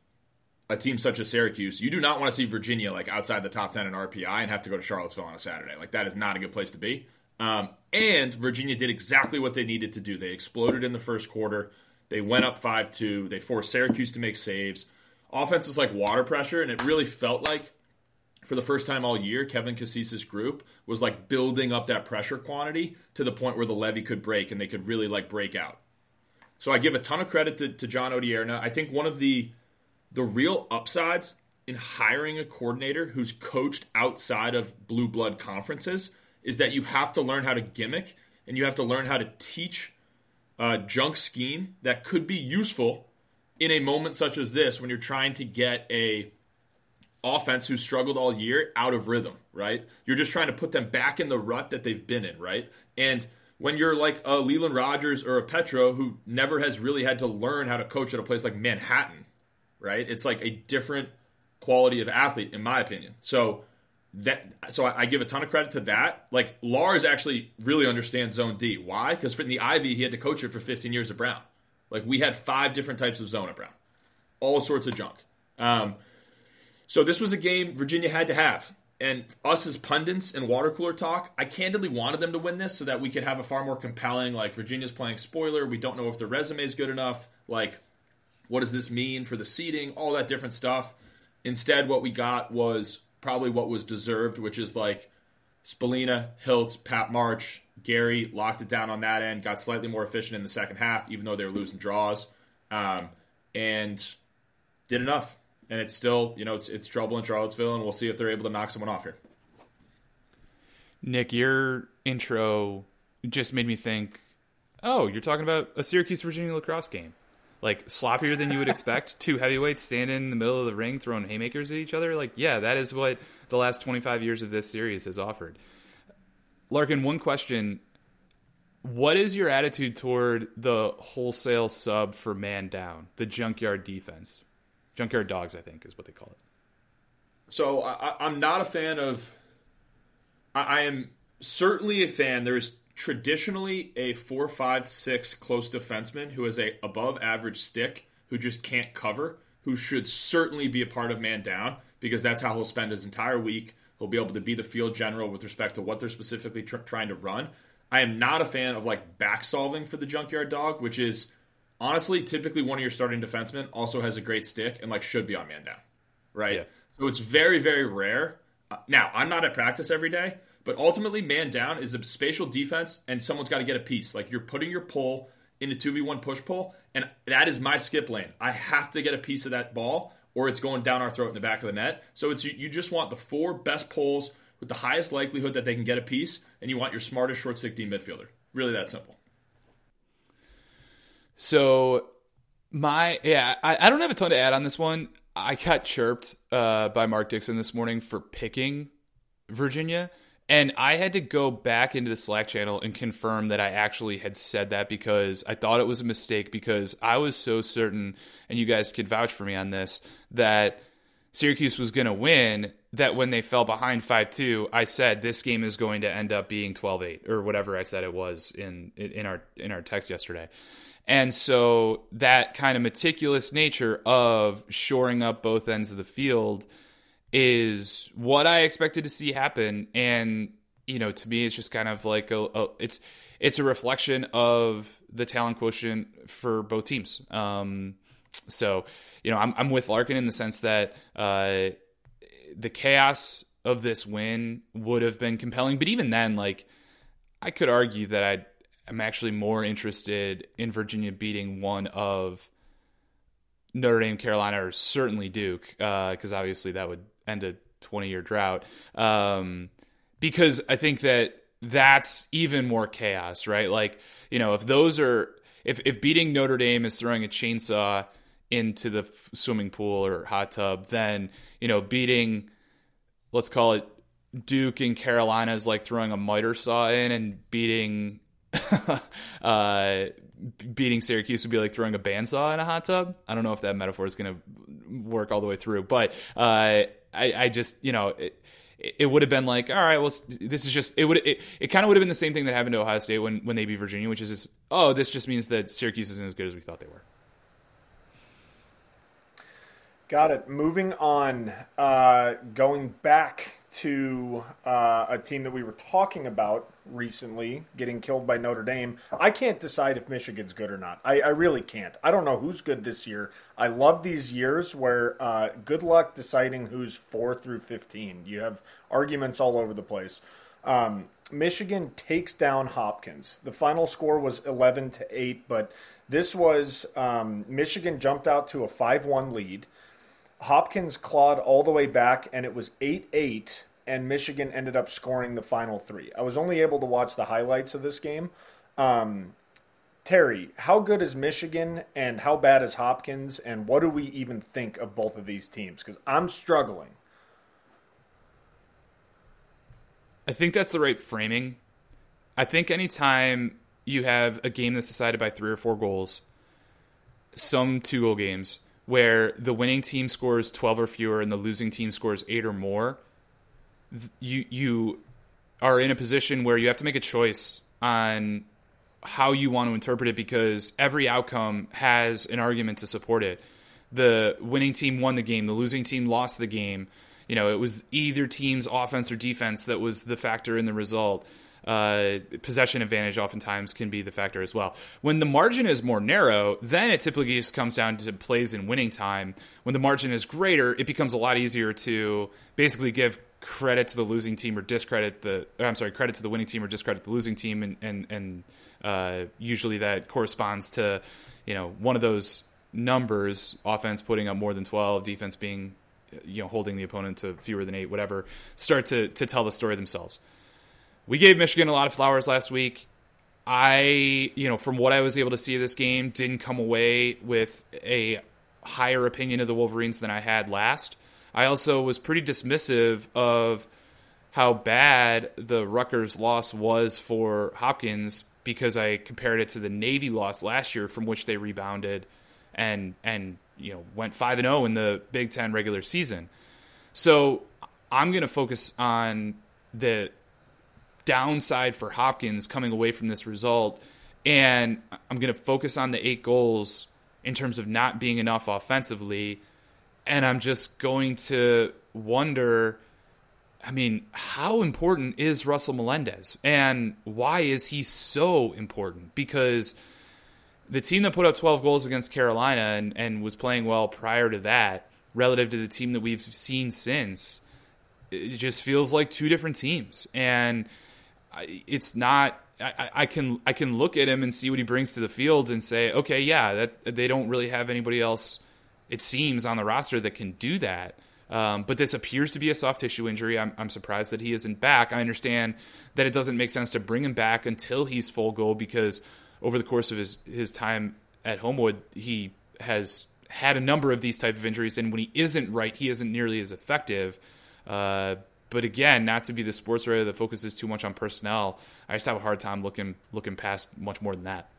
a team such as Syracuse, you do not want to see Virginia, like, outside the top ten in R P I and have to go to Charlottesville on a Saturday. Like, that is not a good place to be. Um, and Virginia did exactly what they needed to do. They exploded in the first quarter. They went up five two. They forced Syracuse to make saves. Offense is like water pressure, and it really felt like, for the first time all year, Kevin Cassis's group was like building up that pressure quantity to the point where the levee could break and they could really like break out. So I give a ton of credit to, to John Odierna. I think one of the the real upsides in hiring a coordinator who's coached outside of blue blood conferences is that you have to learn how to gimmick, and you have to learn how to teach a junk scheme that could be useful in a moment such as this, when you're trying to get a offense who struggled all year out of rhythm, right? You're just trying to put them back in the rut that they've been in, right? And when you're like a Leland Rogers or a Petro who never has really had to learn how to coach at a place like Manhattan, right? It's like a different quality of athlete, in my opinion. So that, so I, I give a ton of credit to that. Like, Lars actually really understands Zone D. Why? Because in the Ivy, he had to coach it for fifteen years at Brown. Like, we had five different types of zone at Brown. All sorts of junk. Um, So this was a game Virginia had to have. And us as pundits and water cooler talk, I candidly wanted them to win this so that we could have a far more compelling, like, Virginia's playing spoiler. We don't know if their resume is good enough. Like, what does this mean for the seeding? All that different stuff. Instead, what we got was probably what was deserved, which is like Spallina, Hiltz, Pat March, Gary locked it down on that end, got slightly more efficient in the second half, even though they were losing draws, um, and did enough. And it's still, you know, it's it's trouble in Charlottesville, and we'll see if they're able to knock someone off here. Nick, your intro just made me think, oh, you're talking about a Syracuse-Virginia lacrosse game. Like, sloppier than you would expect. Two heavyweights standing in the middle of the ring throwing haymakers at each other. Like, yeah, that is what the last twenty-five years of this series has offered. Larkin, one question. What is your attitude toward the wholesale sub for man down, the junkyard defense? Junkyard dogs, I think, is what they call it. So I, I'm not a fan of... I, I am certainly a fan. There's traditionally a four five six close defenseman who has a above average stick, who just can't cover, who should certainly be a part of man down, because that's how he'll spend his entire week. He'll be able to be the field general with respect to what they're specifically tr- trying to run. I am not a fan of like back solving for the junkyard dog, which is honestly typically one of your starting defensemen also has a great stick and like should be on man down, right? Yeah. So it's very, very rare. Uh, now, I'm not at practice every day, but ultimately man down is a spatial defense, and someone's got to get a piece. Like, you're putting your pull in a two v one push pull, and that is my skip lane. I have to get a piece of that ball, or it's going down our throat in the back of the net. So it's you, you just want the four best pulls with the highest likelihood that they can get a piece, and you want your smartest short stick D midfielder. Really that simple. So my yeah, I, I don't have a ton to add on this one. I got chirped uh, by Mark Dixon this morning for picking Virginia, And I had to go back into the Slack channel and confirm that I actually had said that, because I thought it was a mistake, because I was so certain, and you guys could vouch for me on this, that Syracuse was going to win, that when they fell behind five two, I said this game is going to end up being twelve eight, or whatever I said it was in in our in our text yesterday. And so that kind of meticulous nature of shoring up both ends of the field is what I expected to see happen. And, you know, to me, it's just kind of like a, a it's it's a reflection of the talent quotient for both teams. Um, so, you know, I'm I'm with Larkin in the sense that uh, the chaos of this win would have been compelling, but even then, like, I could argue that I I'm actually more interested in Virginia beating one of Notre Dame, Carolina, or certainly Duke, because uh, obviously that would end a twenty-year drought. Um, because I think that that's even more chaos, right? Like, you know, if those are, if, if beating Notre Dame is throwing a chainsaw into the swimming pool or hot tub, then, you know, beating, let's call it Duke and Carolina is like throwing a miter saw in, and beating uh, beating Syracuse would be like throwing a bandsaw in a hot tub. I don't know if that metaphor is going to work all the way through, but uh, I, I just, you know, it, it would have been like, all right, well, this is just, it would, it, it kind of would have been the same thing that happened to Ohio State when, when they beat Virginia, which is just, oh, this just means that Syracuse isn't as good as we thought they were. Got it. Moving on, uh, going back to uh, a team that we were talking about recently getting killed by Notre Dame. I can't decide if Michigan's good or not. I, I really can't. I don't know who's good this year. I love these years where uh, good luck deciding who's four through fifteen. You have arguments all over the place. Um, Michigan takes down Hopkins. The final score was eleven to eight, but this was um, Michigan jumped out to a five one lead. Hopkins clawed all the way back, and it was eight eight, and Michigan ended up scoring the final three. I was only able to watch the highlights of this game. Um, Terry, how good is Michigan, and how bad is Hopkins, and what do we even think of both of these teams? Because I'm struggling. I think that's the right framing. I think anytime you have a game that's decided by three or four goals, some two-goal games, where the winning team scores twelve or fewer and the losing team scores eight or more, you you are in a position where you have to make a choice on how you want to interpret it, because every outcome has an argument to support it. The winning team won the game, the losing team lost the game. You know, it was either team's offense or defense that was the factor in the result. Uh, possession advantage oftentimes can be the factor as well. When the margin is more narrow, then it typically just comes down to plays in winning time. When the margin is greater, it becomes a lot easier to basically give credit to the losing team or discredit the, I'm sorry, credit to the winning team or discredit the losing team. And, and, and uh, usually that corresponds to, you know, one of those numbers, offense putting up more than twelve, defense being, you know, holding the opponent to fewer than eight, whatever, start to, to tell the story themselves. We gave Michigan a lot of flowers last week. I, you know, from what I was able to see of this game, didn't come away with a higher opinion of the Wolverines than I had last. I also was pretty dismissive of how bad the Rutgers loss was for Hopkins, because I compared it to the Navy loss last year, from which they rebounded and, and you know, went five and oh in the Big Ten regular season. So I'm going to focus on the downside for Hopkins coming away from this result, and I'm going to focus on the eight goals in terms of not being enough offensively, and I'm just going to wonder, I mean, how important is Russell Melendez, and why is he so important? Because the team that put up twelve goals against Carolina and, and was playing well prior to that, relative to the team that we've seen since, it just feels like two different teams, and it's not. I, I can I can look at him and see what he brings to the field and say, okay, yeah, that they don't really have anybody else, it seems, on the roster that can do that. Um, but this appears to be a soft tissue injury. I'm, I'm surprised that he isn't back. I understand that it doesn't make sense to bring him back until he's full go, because over the course of his, his time at Homewood, he has had a number of these type of injuries, and when he isn't right, he isn't nearly as effective. Uh, But again, not to be the sports writer that focuses too much on personnel, I just have a hard time looking looking past much more than that.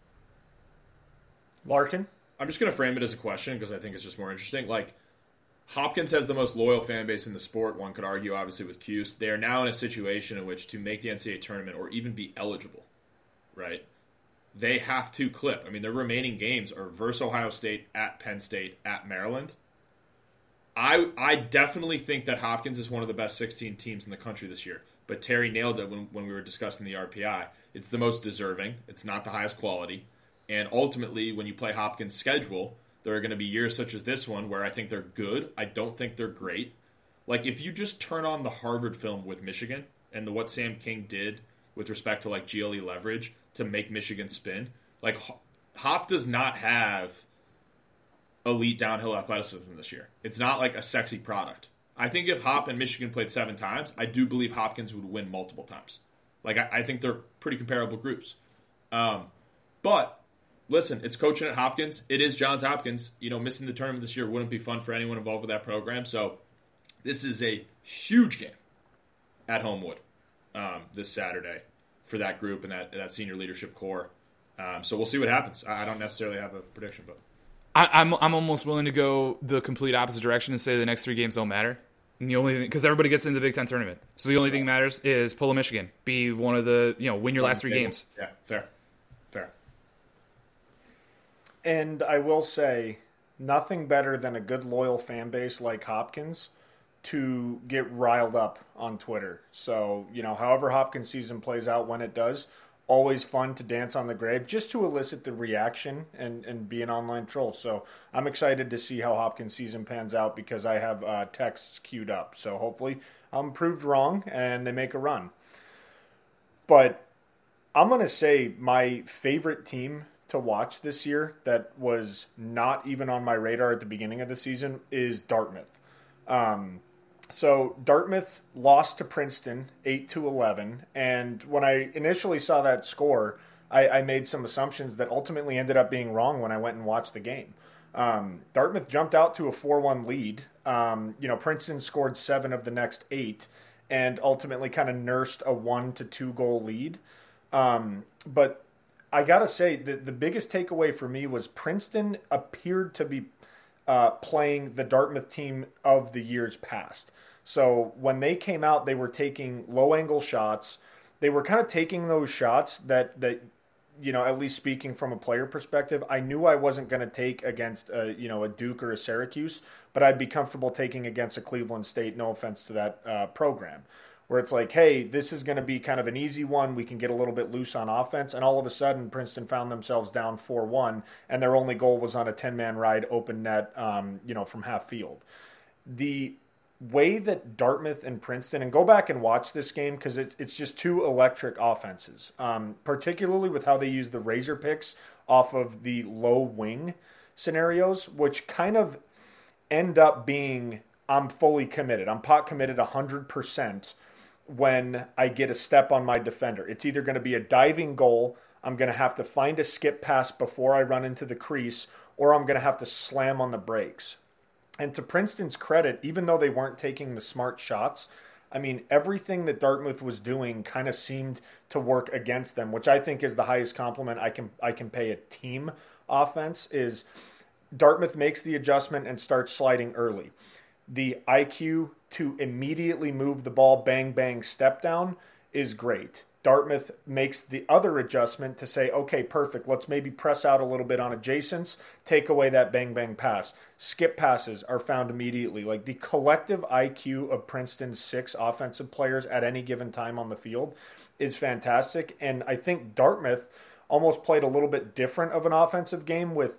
Larkin? I'm just going to frame it as a question because I think it's just more interesting. Like, Hopkins has the most loyal fan base in the sport, one could argue, obviously, with Cuse. They are now in a situation in which to make the N C double A tournament or even be eligible, right, they have to clip. I mean, their remaining games are versus Ohio State, at Penn State, at Maryland. I I definitely think that Hopkins is one of the best sixteen teams in the country this year. But Terry nailed it when, when we were discussing the R P I. It's the most deserving. It's not the highest quality. And ultimately, when you play Hopkins' schedule, there are going to be years such as this one where I think they're good. I don't think they're great. Like, if you just turn on the Harvard film with Michigan and the, what Sam King did with respect to, like, G L E leverage to make Michigan spin, like, Hop does not have elite downhill athleticism this year. It's not like a sexy product. I think if Hop and Michigan played seven times, I do believe Hopkins would win multiple times. Like, I, I think they're pretty comparable groups. Um, but, listen, it's coaching at Hopkins. It is Johns Hopkins. You know, missing the tournament this year wouldn't be fun for anyone involved with that program. So, this is a huge game at Homewood um, this Saturday for that group and that, that senior leadership core. Um, so, we'll see what happens. I, I don't necessarily have a prediction, but I, I'm I'm almost willing to go the complete opposite direction and say the next three games don't matter. And the only thing, because everybody gets into the Big Ten tournament, so the only thing that matters is pull a Michigan, be one of the, you know, win your last three games. Yeah, fair, fair. And I will say, nothing better than a good loyal fan base like Hopkins to get riled up on Twitter. So, you know, however Hopkins season plays out when it does, always fun to dance on the grave just to elicit the reaction and, and be an online troll. So I'm excited to see how Hopkins season pans out because I have uh, texts queued up. So hopefully I'm proved wrong and they make a run. But I'm going to say my favorite team to watch this year that was not even on my radar at the beginning of the season is Dartmouth. Um, So Dartmouth lost to Princeton eight to eleven, and when I initially saw that score, I, I made some assumptions that ultimately ended up being wrong when I went and watched the game. Um, Dartmouth jumped out to a four one lead. Um, you know, Princeton scored seven of the next eight and ultimately kind of nursed a one to two goal lead. Um, but I got to say, the, the biggest takeaway for me was Princeton appeared to be uh, playing the Dartmouth team of the years past. So when they came out, they were taking low-angle shots. They were kind of taking those shots that, that you know, at least speaking from a player perspective, I knew I wasn't going to take against, a, you know, a Duke or a Syracuse, but I'd be comfortable taking against a Cleveland State, no offense to that uh, program, where it's like, hey, this is going to be kind of an easy one. We can get a little bit loose on offense. And all of a sudden, Princeton found themselves down four one, and their only goal was on a ten-man ride open net, um, you know, from half field. The way that Dartmouth and Princeton, and go back and watch this game because it, it's just two electric offenses, um, particularly with how they use the razor picks off of the low wing scenarios, which kind of end up being, I'm fully committed. I'm pot committed one hundred percent when I get a step on my defender. It's either going to be a diving goal, I'm going to have to find a skip pass before I run into the crease, or I'm going to have to slam on the brakes. And to Princeton's credit, even though they weren't taking the smart shots, I mean, everything that Dartmouth was doing kind of seemed to work against them, which I think is the highest compliment I can I can pay a team offense, is Dartmouth makes the adjustment and starts sliding early. The I Q to immediately move the ball, bang, bang, step down is great. Dartmouth makes the other adjustment to say, okay, perfect, let's maybe press out a little bit on adjacents, take away that bang, bang pass. Skip passes are found immediately. Like, the collective I Q of Princeton's six offensive players at any given time on the field is fantastic. And I think Dartmouth almost played a little bit different of an offensive game with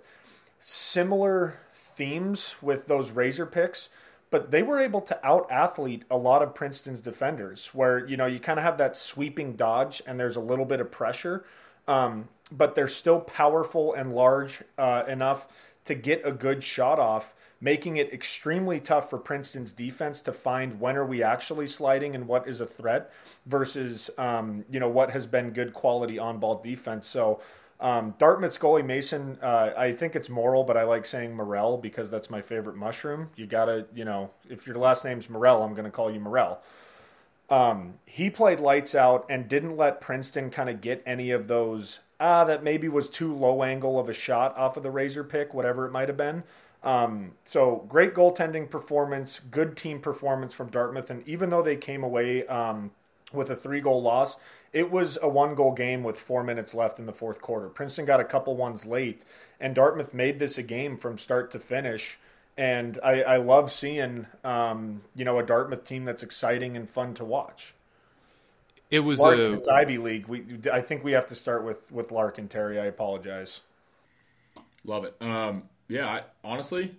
similar themes with those razor picks, but they were able to out-athlete a lot of Princeton's defenders where, you know, you kind of have that sweeping dodge and there's a little bit of pressure, um, but they're still powerful and large uh, enough to get a good shot off, making it extremely tough for Princeton's defense to find when are we actually sliding and what is a threat versus, um, you know, what has been good quality on-ball defense. So Um, Dartmouth's goalie Mason, uh, I think it's Morrill, but I like saying Morel because that's my favorite mushroom. You gotta, you know, if your last name's Morel, I'm going to call you Morel. Um, he played lights out and didn't let Princeton kind of get any of those, ah, that maybe was too low angle of a shot off of the razor pick, whatever it might have been. Um, so great goaltending performance, good team performance from Dartmouth. And even though they came away um, with a three goal loss, it was a one goal game with four minutes left in the fourth quarter. Princeton got a couple ones late, and Dartmouth made this a game from start to finish. And I, I love seeing, um, you know, a Dartmouth team that's exciting and fun to watch. It was Larkin, a it's Ivy League. We, I think we have to start with with Larkin, Terry. I apologize. Love it. Um, yeah, I, honestly.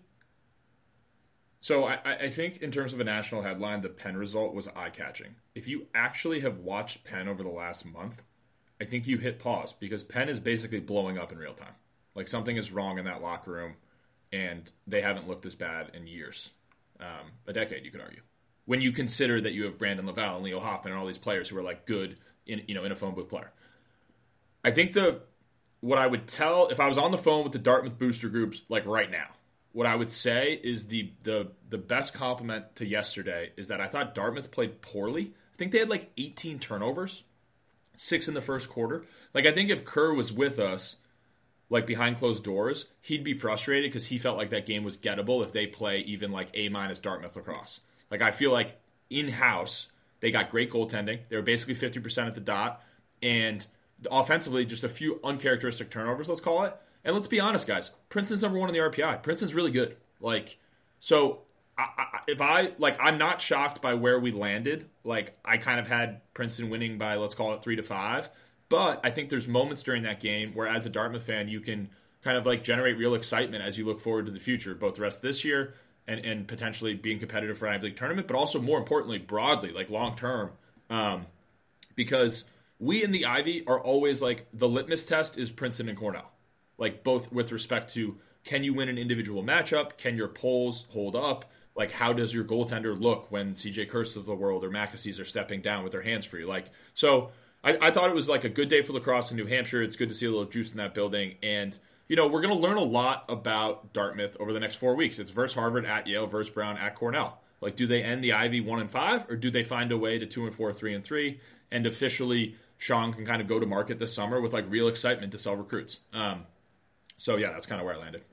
So I, I think in terms of a national headline, the Penn result was eye-catching. If you actually have watched Penn over the last month, I think you hit pause because Penn is basically blowing up in real time. Like something is wrong in that locker room. And they haven't looked this bad in years. Um, a decade, you could argue. When you consider that you have Brandon Laval and Leo Hoffman and all these players who are like good in, you know, in a phone booth player. I think the what I would tell if I was on the phone with the Dartmouth booster groups like right now, what I would say is the the the best compliment to yesterday is that I thought Dartmouth played poorly. I think they had like eighteen turnovers, six in the first quarter. Like I think if Kerr was with us, like behind closed doors, he'd be frustrated because he felt like that game was gettable if they play even like A minus Dartmouth lacrosse. Like I feel like in-house, they got great goaltending. They were basically fifty percent at the dot. And offensively, just a few uncharacteristic turnovers, let's call it. And let's be honest, guys. Princeton's number one in the R P I. Princeton's really good. Like, so I, I, if I, like, I'm not shocked by where we landed. Like, I kind of had Princeton winning by, let's call it three to five. But I think there's moments during that game where, as a Dartmouth fan, you can kind of like generate real excitement as you look forward to the future, both the rest of this year and, and potentially being competitive for an Ivy League tournament, but also more importantly, broadly, like long term, um, because we in the Ivy are always like the litmus test is Princeton and Cornell, like both with respect to can you win an individual matchup, can your polls hold up, like how does your goaltender look when C J Kurst of the world or McAsees are stepping down with their hands free, like so. I, I thought it was like a good day for lacrosse in New Hampshire. It's good to see a little juice in that building. And, you know, we're going to learn a lot about Dartmouth over the next four weeks. It's versus Harvard, at Yale, versus Brown, at Cornell. Like, do they end the Ivy one and five, or do they find a way to two and four, three and three, and officially Sean can kind of go to market this summer with like real excitement to sell recruits? Um, so yeah, that's kind of where I landed.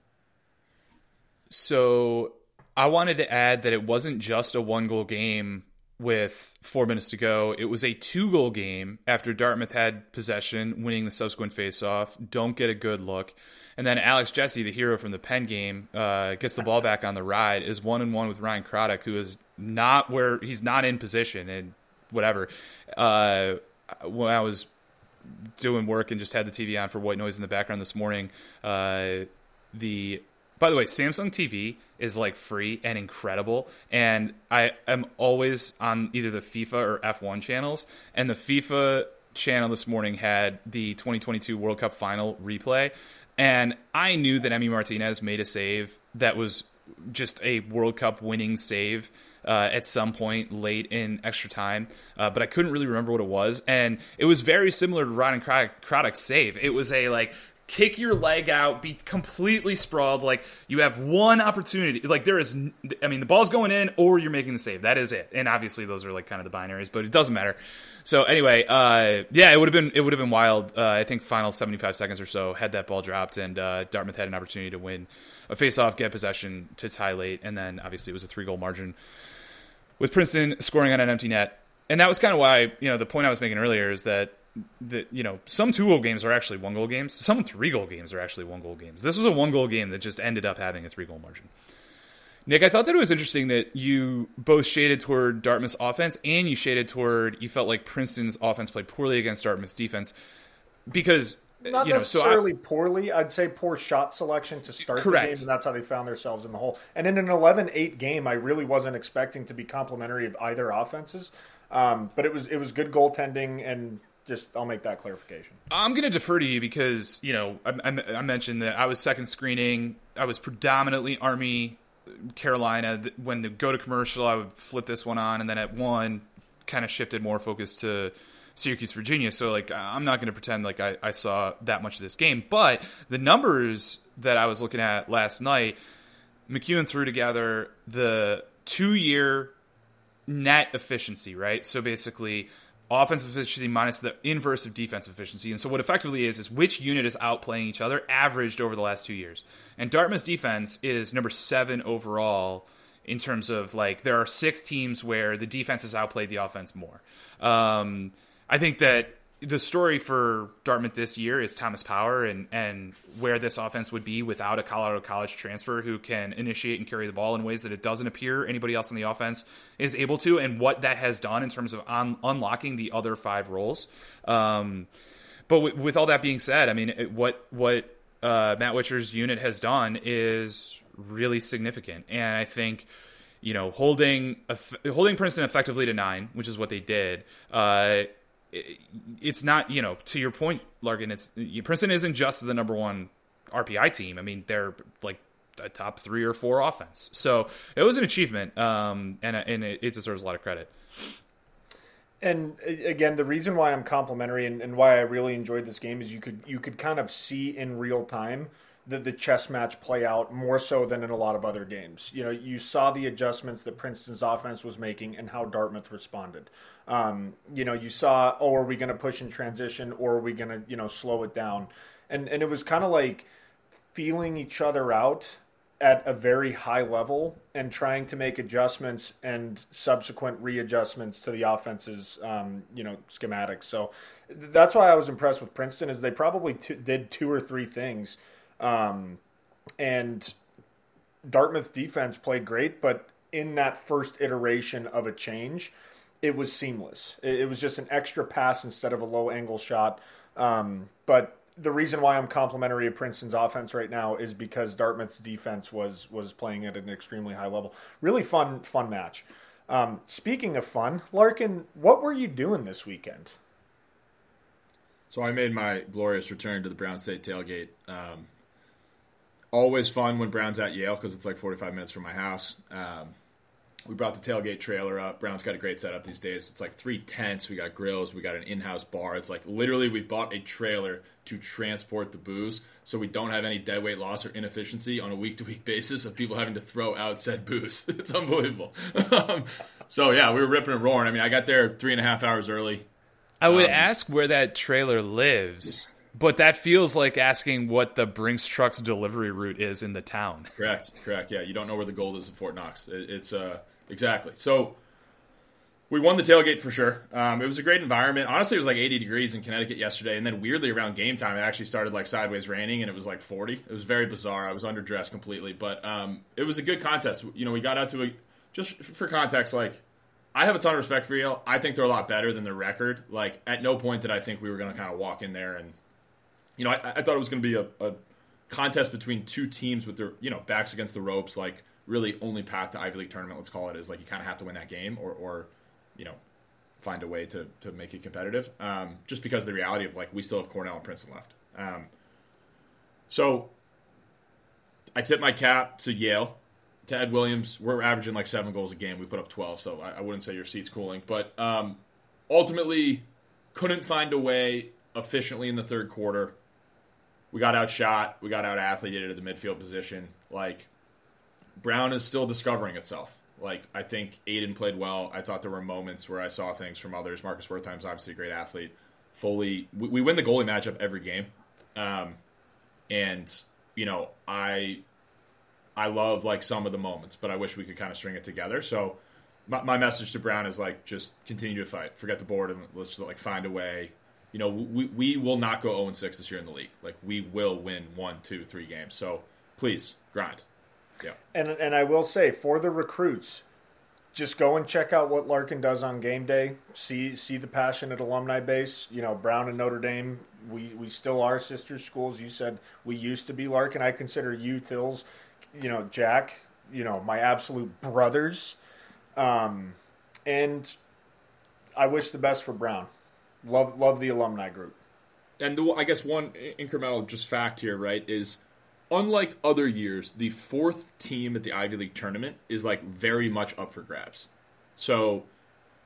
So I wanted to add that it wasn't just a one goal game with four minutes to go. It was a two-goal game after Dartmouth had possession, winning the subsequent face-off, don't get a good look. And then Alex Jesse, the hero from the Penn game, uh, gets the ball back on the ride, is one and one with Ryan Craddock, who is not where he's not in position and whatever. Uh, when I was doing work and just had the T V on for white noise in the background this morning, uh, the by the way, Samsung T V is like free and incredible. And I am always on either the FIFA or F one channels. And the FIFA channel this morning had the twenty twenty-two World Cup final replay. And I knew that Emi Martinez made a save that was just a World Cup winning save uh, at some point late in extra time. Uh, but I couldn't really remember what it was. And it was very similar to Ryan Craddock's save. It was a like, kick your leg out, be completely sprawled. Like, you have one opportunity. Like, there is, I mean, the ball's going in or you're making the save. That is it. And obviously those are like kind of the binaries, but it doesn't matter. So anyway, uh, yeah, it would have been, it would have been wild. Uh, I think final seventy-five seconds or so had that ball dropped, and uh, Dartmouth had an opportunity to win a face-off, get possession to tie late. And then obviously it was a three goal margin with Princeton scoring on an empty net. And that was kind of why, you know, the point I was making earlier is that that, you know, some two-goal games are actually one-goal games. Some three-goal games are actually one-goal games. This was a one-goal game that just ended up having a three-goal margin. Nick, I thought that it was interesting that you both shaded toward Dartmouth's offense and you shaded toward, you felt like Princeton's offense played poorly against Dartmouth's defense because, Not you know, necessarily so I, poorly. I'd say poor shot selection to start correct. the game, and that's how they found themselves in the hole. And in an eleven eight game, I really wasn't expecting to be complimentary of either offenses. Um, but it was it was good goaltending, and just I'll make that clarification. I'm going to defer to you because, you know, I, I, I mentioned that I was second screening. I was predominantly Army, Carolina. When they go to commercial, I would flip this one on, and then at one, kind of shifted more focus to Syracuse, Virginia. So like, I'm not going to pretend like I, I saw that much of this game, but the numbers that I was looking at last night, McEwen threw together the two-year net efficiency, right? So basically, offensive efficiency minus the inverse of defensive efficiency. And so what effectively is, is which unit is outplaying each other averaged over the last two years. And Dartmouth's defense is number seven overall in terms of, like, there are six teams where the defense has outplayed the offense more. Um, I think that the story for Dartmouth this year is Thomas Power and, and where this offense would be without a Colorado College transfer who can initiate and carry the ball in ways that it doesn't appear anybody else in the offense is able to, and what that has done in terms of un- unlocking the other five roles. Um, but w- with all that being said, I mean, it, what what uh, Matt Witcher's unit has done is really significant, and I think, you know, holding holding Princeton effectively to nine, which is what they did. Uh, It's not, you know, to your point, Larkin, it's Princeton isn't just the number one R P I team. I mean, they're like a top three or four offense. So it was an achievement, um, and and it, it deserves a lot of credit. And again, the reason why I'm complimentary and, and why I really enjoyed this game is you could you could kind of see in real time the, the chess match play out more so than in a lot of other games. You know, you saw the adjustments that Princeton's offense was making and how Dartmouth responded. Um, you know, you saw, oh, are we going to push in transition or are we going to, you know, slow it down? And and it was kind of like feeling each other out at a very high level and trying to make adjustments and subsequent readjustments to the offense's, um, you know, schematics. So that's why I was impressed with Princeton is they probably t- did two or three things. Um, and Dartmouth's defense played great, but in that first iteration of a change, it was seamless. It, it was just an extra pass instead of a low angle shot. Um, but the reason why I'm complimentary of Princeton's offense right now is because Dartmouth's defense was was playing at an extremely high level. Really fun, fun match. Um, speaking of fun, Larkin, what were you doing this weekend? So I made my glorious return to the Brown State tailgate. Um, always fun when Brown's at Yale because it's like forty-five minutes from my house. Um, we brought the tailgate trailer up. Brown's got a great setup these days. It's like three tents. We got grills. We got an in-house bar. It's like literally we bought a trailer to transport the booze so we don't have any deadweight loss or inefficiency on a week-to-week basis of people having to throw out said booze. It's unbelievable. um, so, yeah, we were ripping and roaring. I mean, I got there three and a half hours early. I would Um, ask where that trailer lives, but that feels like asking what the Brinks Trucks delivery route is in the town. Correct, correct. Yeah, you don't know where the gold is in Fort Knox. It, it's uh, exactly. So we won the tailgate for sure. Um, it was a great environment. Honestly, it was like eighty degrees in Connecticut yesterday, and then weirdly around game time, it actually started like sideways raining, and it was like forty. It was very bizarre. I was underdressed completely, but um, it was a good contest. You know, we got out to a just for context, like. I have a ton of respect for Yale. I think they're a lot better than their record. Like, at no point did I think we were going to kind of walk in there and, you know, I, I thought it was going to be a, a contest between two teams with their, you know, backs against the ropes. Like, really only path to Ivy League tournament, let's call it, is like you kind of have to win that game or, or you know, find a way to, to make it competitive. Um, just because of the reality of, like, we still have Cornell and Princeton left. Um, so, I tip my cap to Yale. To Ed Williams, we're averaging like seven goals a game. We put up twelve, so I, I wouldn't say your seat's cooling. But um, ultimately, couldn't find a way efficiently in the third quarter. We got outshot. We got out-athleted at the midfield position. Like, Brown is still discovering itself. Like, I think Aiden played well. I thought there were moments where I saw things from others. Marcus Wertheim's obviously a great athlete. Foley, we, we win the goalie matchup every game. Um, and, you know, I... I love, like, some of the moments, but I wish we could kind of string it together. So my, my message to Brown is, like, just continue to fight. Forget the board and let's just, like, find a way. You know, we, we will not go oh and six this year in the league. Like, we will win one, two, three games. So please, grind. Yeah. And and I will say, for the recruits, just go and check out what Larkin does on game day. See see the passionate alumni base. You know, Brown and Notre Dame, we, we still are sister schools. You said we used to be, Larkin. I consider you, Tills, you know, Jack, you know, my absolute brothers. Um, and I wish the best for Brown. Love love the alumni group. And the, I guess one incremental just fact here, right, is unlike other years, the fourth team at the Ivy League tournament is, like, very much up for grabs. So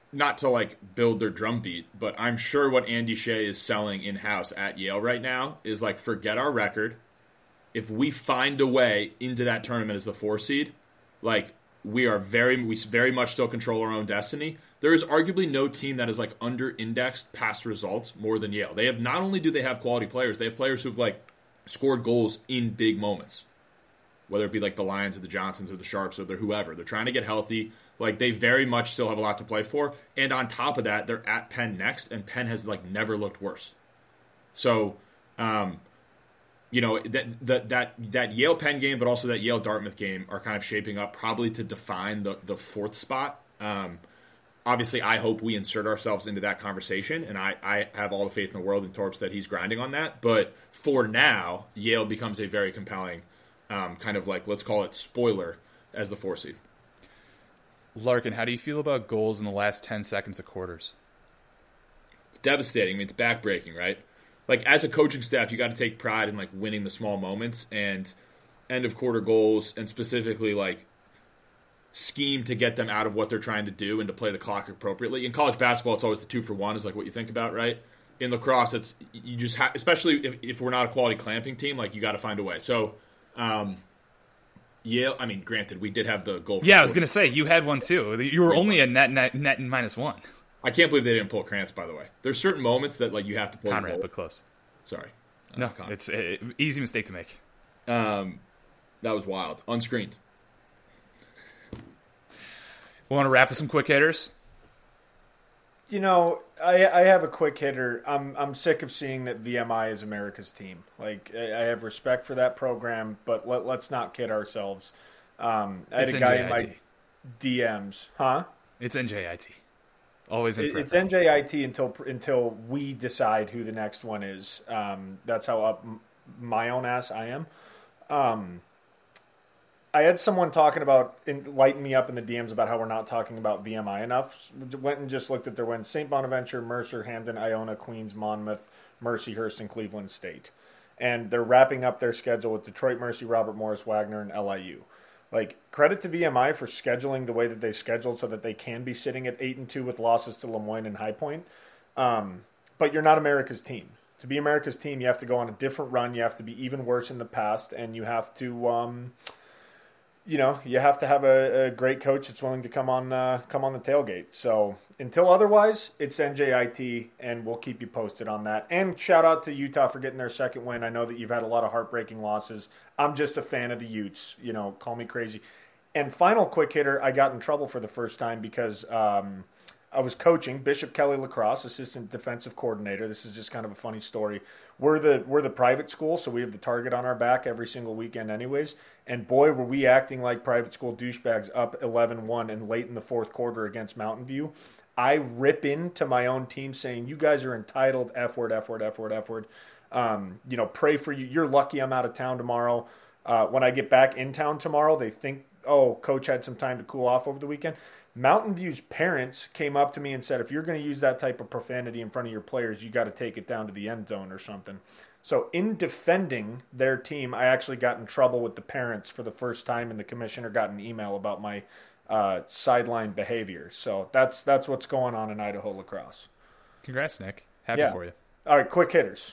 not to like build their drumbeat, but I'm sure what Andy Shea is selling in house at Yale right now is like, forget our record. If we find a way into that tournament as the four seed, like we are very, we very much still control our own destiny. There is arguably no team that is like under indexed past results more than Yale. They have, not only do they have quality players, they have players who've like scored goals in big moments, whether it be like the Lions or the Johnsons or the Sharps or the whoever. They're trying to get healthy. Like, they very much still have a lot to play for. And on top of that, they're at Penn next, and Penn has, like, never looked worse. So, um, you know, that, that that that Yale-Penn game, but also that Yale-Dartmouth game are kind of shaping up probably to define the, the fourth spot. Um, obviously, I hope we insert ourselves into that conversation, and I, I have all the faith in the world in Torps that he's grinding on that. But for now, Yale becomes a very compelling um, kind of like, let's call it spoiler as the four seed. Larkin, how do you feel about goals in the last ten seconds of quarters? It's devastating. I mean, it's backbreaking, right? Like, as a coaching staff, you got to take pride in, like, winning the small moments and end-of-quarter goals and specifically, like, scheme to get them out of what they're trying to do and to play the clock appropriately. In college basketball, it's always the two for one is, like, what you think about, right? In lacrosse, it's you just have, especially if, if we're not a quality clamping team, like, you got to find a way. So, um, Yale, I mean, granted, we did have the goal. Yeah, I was going to say, you had one too. You were only a net net, net minus one. I can't believe they didn't pull Krantz, by the way. There's certain moments that like you have to pull. Conrad, but close. Sorry. Uh, no, Conrad. It's an easy mistake to make. Um, that was wild. Unscreened. We want to wrap with some quick hitters? You know, I, I have a quick hitter. I'm I'm sick of seeing that V M I is America's team. Like, I, I have respect for that program, but let, let's not kid ourselves. Um, I it's had a guy N J I T. in my D Ms. Huh? It's N J I T. Always in it, It's N J I T until until we decide who the next one is. Um, that's how up my own ass I am. Um, I had someone talking about, lighting me up in the D Ms about how we're not talking about V M I enough. Went and just looked at their wins. Saint Bonaventure, Mercer, Hamden, Iona, Queens, Monmouth, Mercyhurst, and Cleveland State. And they're wrapping up their schedule with Detroit Mercy, Robert Morris, Wagner, and L I U. Like, credit to V M I for scheduling the way that they scheduled so that they can be sitting at eight and two with losses to Lemoyne and High Point. Um, but you're not America's team. To be America's team, you have to go on a different run. You have to be even worse in the past, and you have to... Um, You know, you have to have a, a great coach that's willing to come on uh, come on the tailgate. So until otherwise, it's N J I T, and we'll keep you posted on that. And shout out to Utah for getting their second win. I know that you've had a lot of heartbreaking losses. I'm just a fan of the Utes. You know, call me crazy. And final quick hitter, I got in trouble for the first time because um, I was coaching Bishop Kelly Lacrosse, assistant defensive coordinator. This is just kind of a funny story. We're the we're the private school, so we have the target on our back every single weekend anyways. And boy, were we acting like private school douchebags up eleven one and late in the fourth quarter against Mountain View. I rip into my own team saying, you guys are entitled, F word, F word, F word, F word. Um, you know, pray for you. You're lucky I'm out of town tomorrow. Uh, when I get back in town tomorrow, they think, oh, coach had some time to cool off over the weekend. Mountain View's parents came up to me and said, if you're going to use that type of profanity in front of your players, you got to take it down to the end zone or something. So in defending their team, I actually got in trouble with the parents for the first time, and the commissioner got an email about my uh, sideline behavior. So that's that's what's going on in Idaho lacrosse. Congrats, Nick. Happy yeah. for you. All right, quick hitters.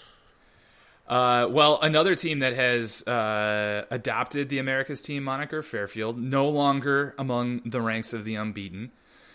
Uh, well, another team that has uh, adopted the America's Team moniker, Fairfield, no longer among the ranks of the unbeaten.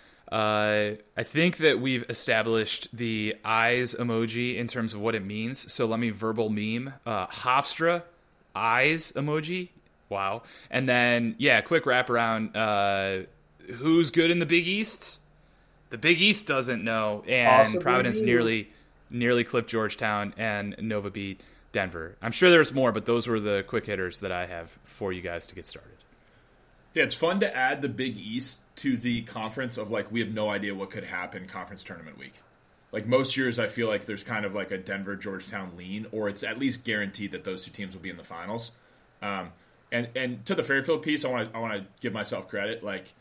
Uh, I think that we've established the eyes emoji in terms of what it means. So let me verbal meme. Uh, Hofstra, eyes emoji. Wow. And then, yeah, quick wraparound. Uh, who's good in the Big East? The Big East doesn't know. And Possibly Providence you. nearly nearly clipped Georgetown, and Nova beat Denver. I'm sure there's more, but those were the quick hitters that I have for you guys to get started. Yeah, it's fun to add the Big East to the conference of, like, we have no idea what could happen conference tournament week. Like, most years I feel like there's kind of like a Denver-Georgetown lean, or it's at least guaranteed that those two teams will be in the finals. Um, and, and to the Fairfield piece, I want to I want to give myself credit. Like,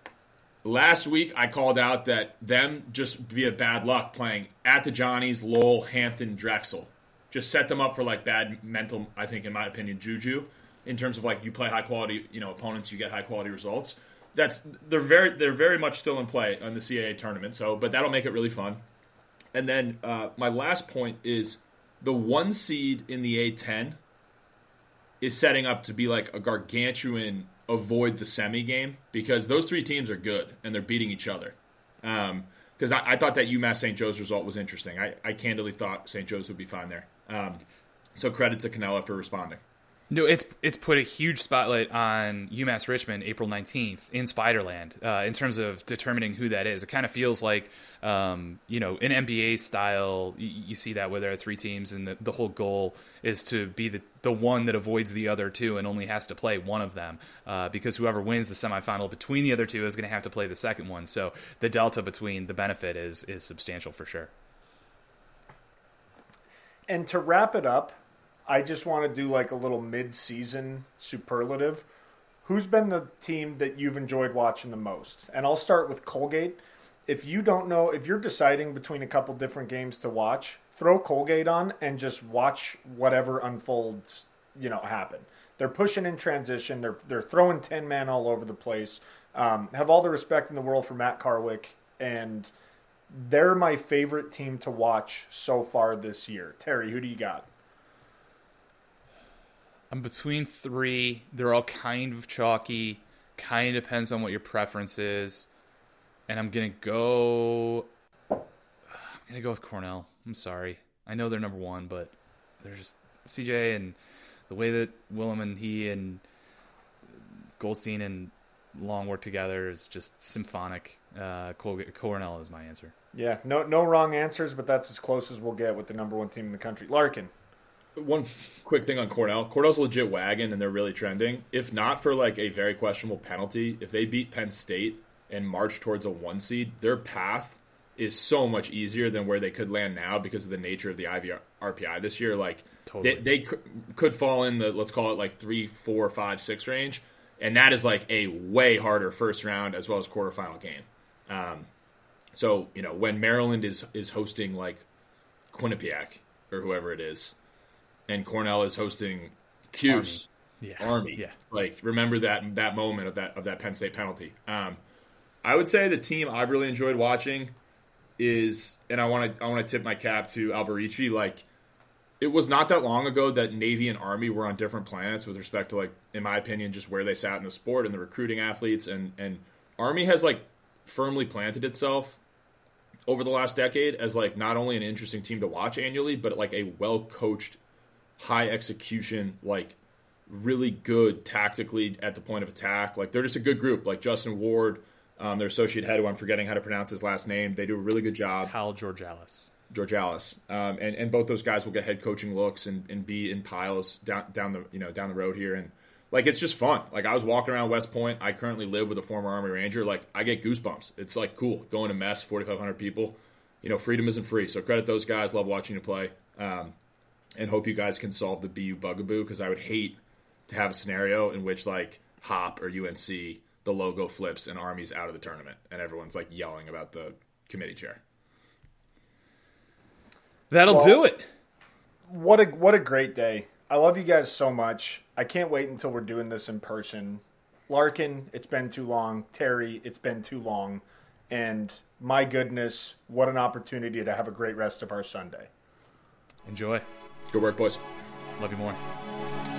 last week I called out that them just via bad luck playing at the Johnnies, Lowell, Hampton, Drexel just set them up for, like, bad mental, I think, in my opinion, juju, in terms of, like, you play high-quality, you know, opponents, you get high-quality results. that's they're very they're very much still in play on the C A A tournament. So, but that'll make it really fun. And then uh, my last point is the one seed in the A ten is setting up to be like a gargantuan avoid the semi game because those three teams are good and they're beating each other. Um, because I, I thought that UMass Saint Joe's result was interesting. I, I candidly thought Saint Joe's would be fine there. Um, so credit to Canella for responding. No, it's it's put a huge spotlight on UMass Richmond April nineteenth in Spiderland uh, in terms of determining who that is. It kind of feels like, um, you know, in N B A style, you, you see that where there are three teams and the, the whole goal is to be the, the one that avoids the other two and only has to play one of them uh, because whoever wins the semifinal between the other two is going to have to play the second one. So the delta between the benefit is is substantial for sure. And to wrap it up, I just want to do like a little mid-season superlative. Who's been the team that you've enjoyed watching the most? And I'll start with Colgate. If you don't know, if you're deciding between a couple different games to watch, throw Colgate on and just watch whatever unfolds, you know, happen. They're pushing in transition. They're they're throwing ten-man all over the place. Um, have all the respect in the world for Matt Carwick, and they're my favorite team to watch so far this year. Terry, who do you got? I'm between three. They're all kind of chalky. Kind of depends on what your preference is. And I'm going to go... I'm going to go with Cornell. I'm sorry. I know they're number one, but they're just... C J and the way that Willem and he and Goldstein and Long work together is just symphonic. Uh, Cornell is my answer. Yeah, no, no wrong answers, but that's as close as we'll get with the number one team in the country. Larkin. One quick thing on Cornell. Cornell's a legit wagon, and they're really trending. If not for like a very questionable penalty, if they beat Penn State and march towards a one seed, their path is so much easier than where they could land now because of the nature of the I V R P I this year. Like totally. they, they could, could fall in the, let's call it like three, four, five, six range, and that is like a way harder first round as well as quarterfinal game. Um, so you know when Maryland is is hosting like Quinnipiac or whoever it is, and Cornell is hosting Cuse Army. Yeah. Army. Yeah. Like remember that that moment of that of that Penn State penalty. Um, I would say the team I've really enjoyed watching is, and I want to I want to tip my cap to Alberici. Like it was not that long ago that Navy and Army were on different planets with respect to like, in my opinion, just where they sat in the sport and the recruiting athletes. And and Army has like firmly planted itself over the last decade as like not only an interesting team to watch annually, but like a well coached, high execution, like really good tactically at the point of attack. Like they're just a good group. Like Justin Ward, um, their associate head, who I'm forgetting how to pronounce his last name. They do a really good job. Kyle Georgalis. Georgalis. Um, and, and both those guys will get head coaching looks and, and be in piles down down the you know down the road here. And like it's just fun. Like I was walking around West Point. I currently live with a former Army Ranger. Like I get goosebumps. It's like cool going to mess, forty-five hundred people. You know, freedom isn't free. So credit those guys. Love watching you play. Um, and hope you guys can solve the B U bugaboo, because I would hate to have a scenario in which like Hop or U N C, the logo flips and Army's out of the tournament and everyone's like yelling about the committee chair. That'll well, do it. What a what a great day. I love you guys so much. I can't wait until we're doing this in person. Larkin, it's been too long. Terry, it's been too long. And my goodness, what an opportunity to have a great rest of our Sunday. Enjoy. Good work, boys. Love you more.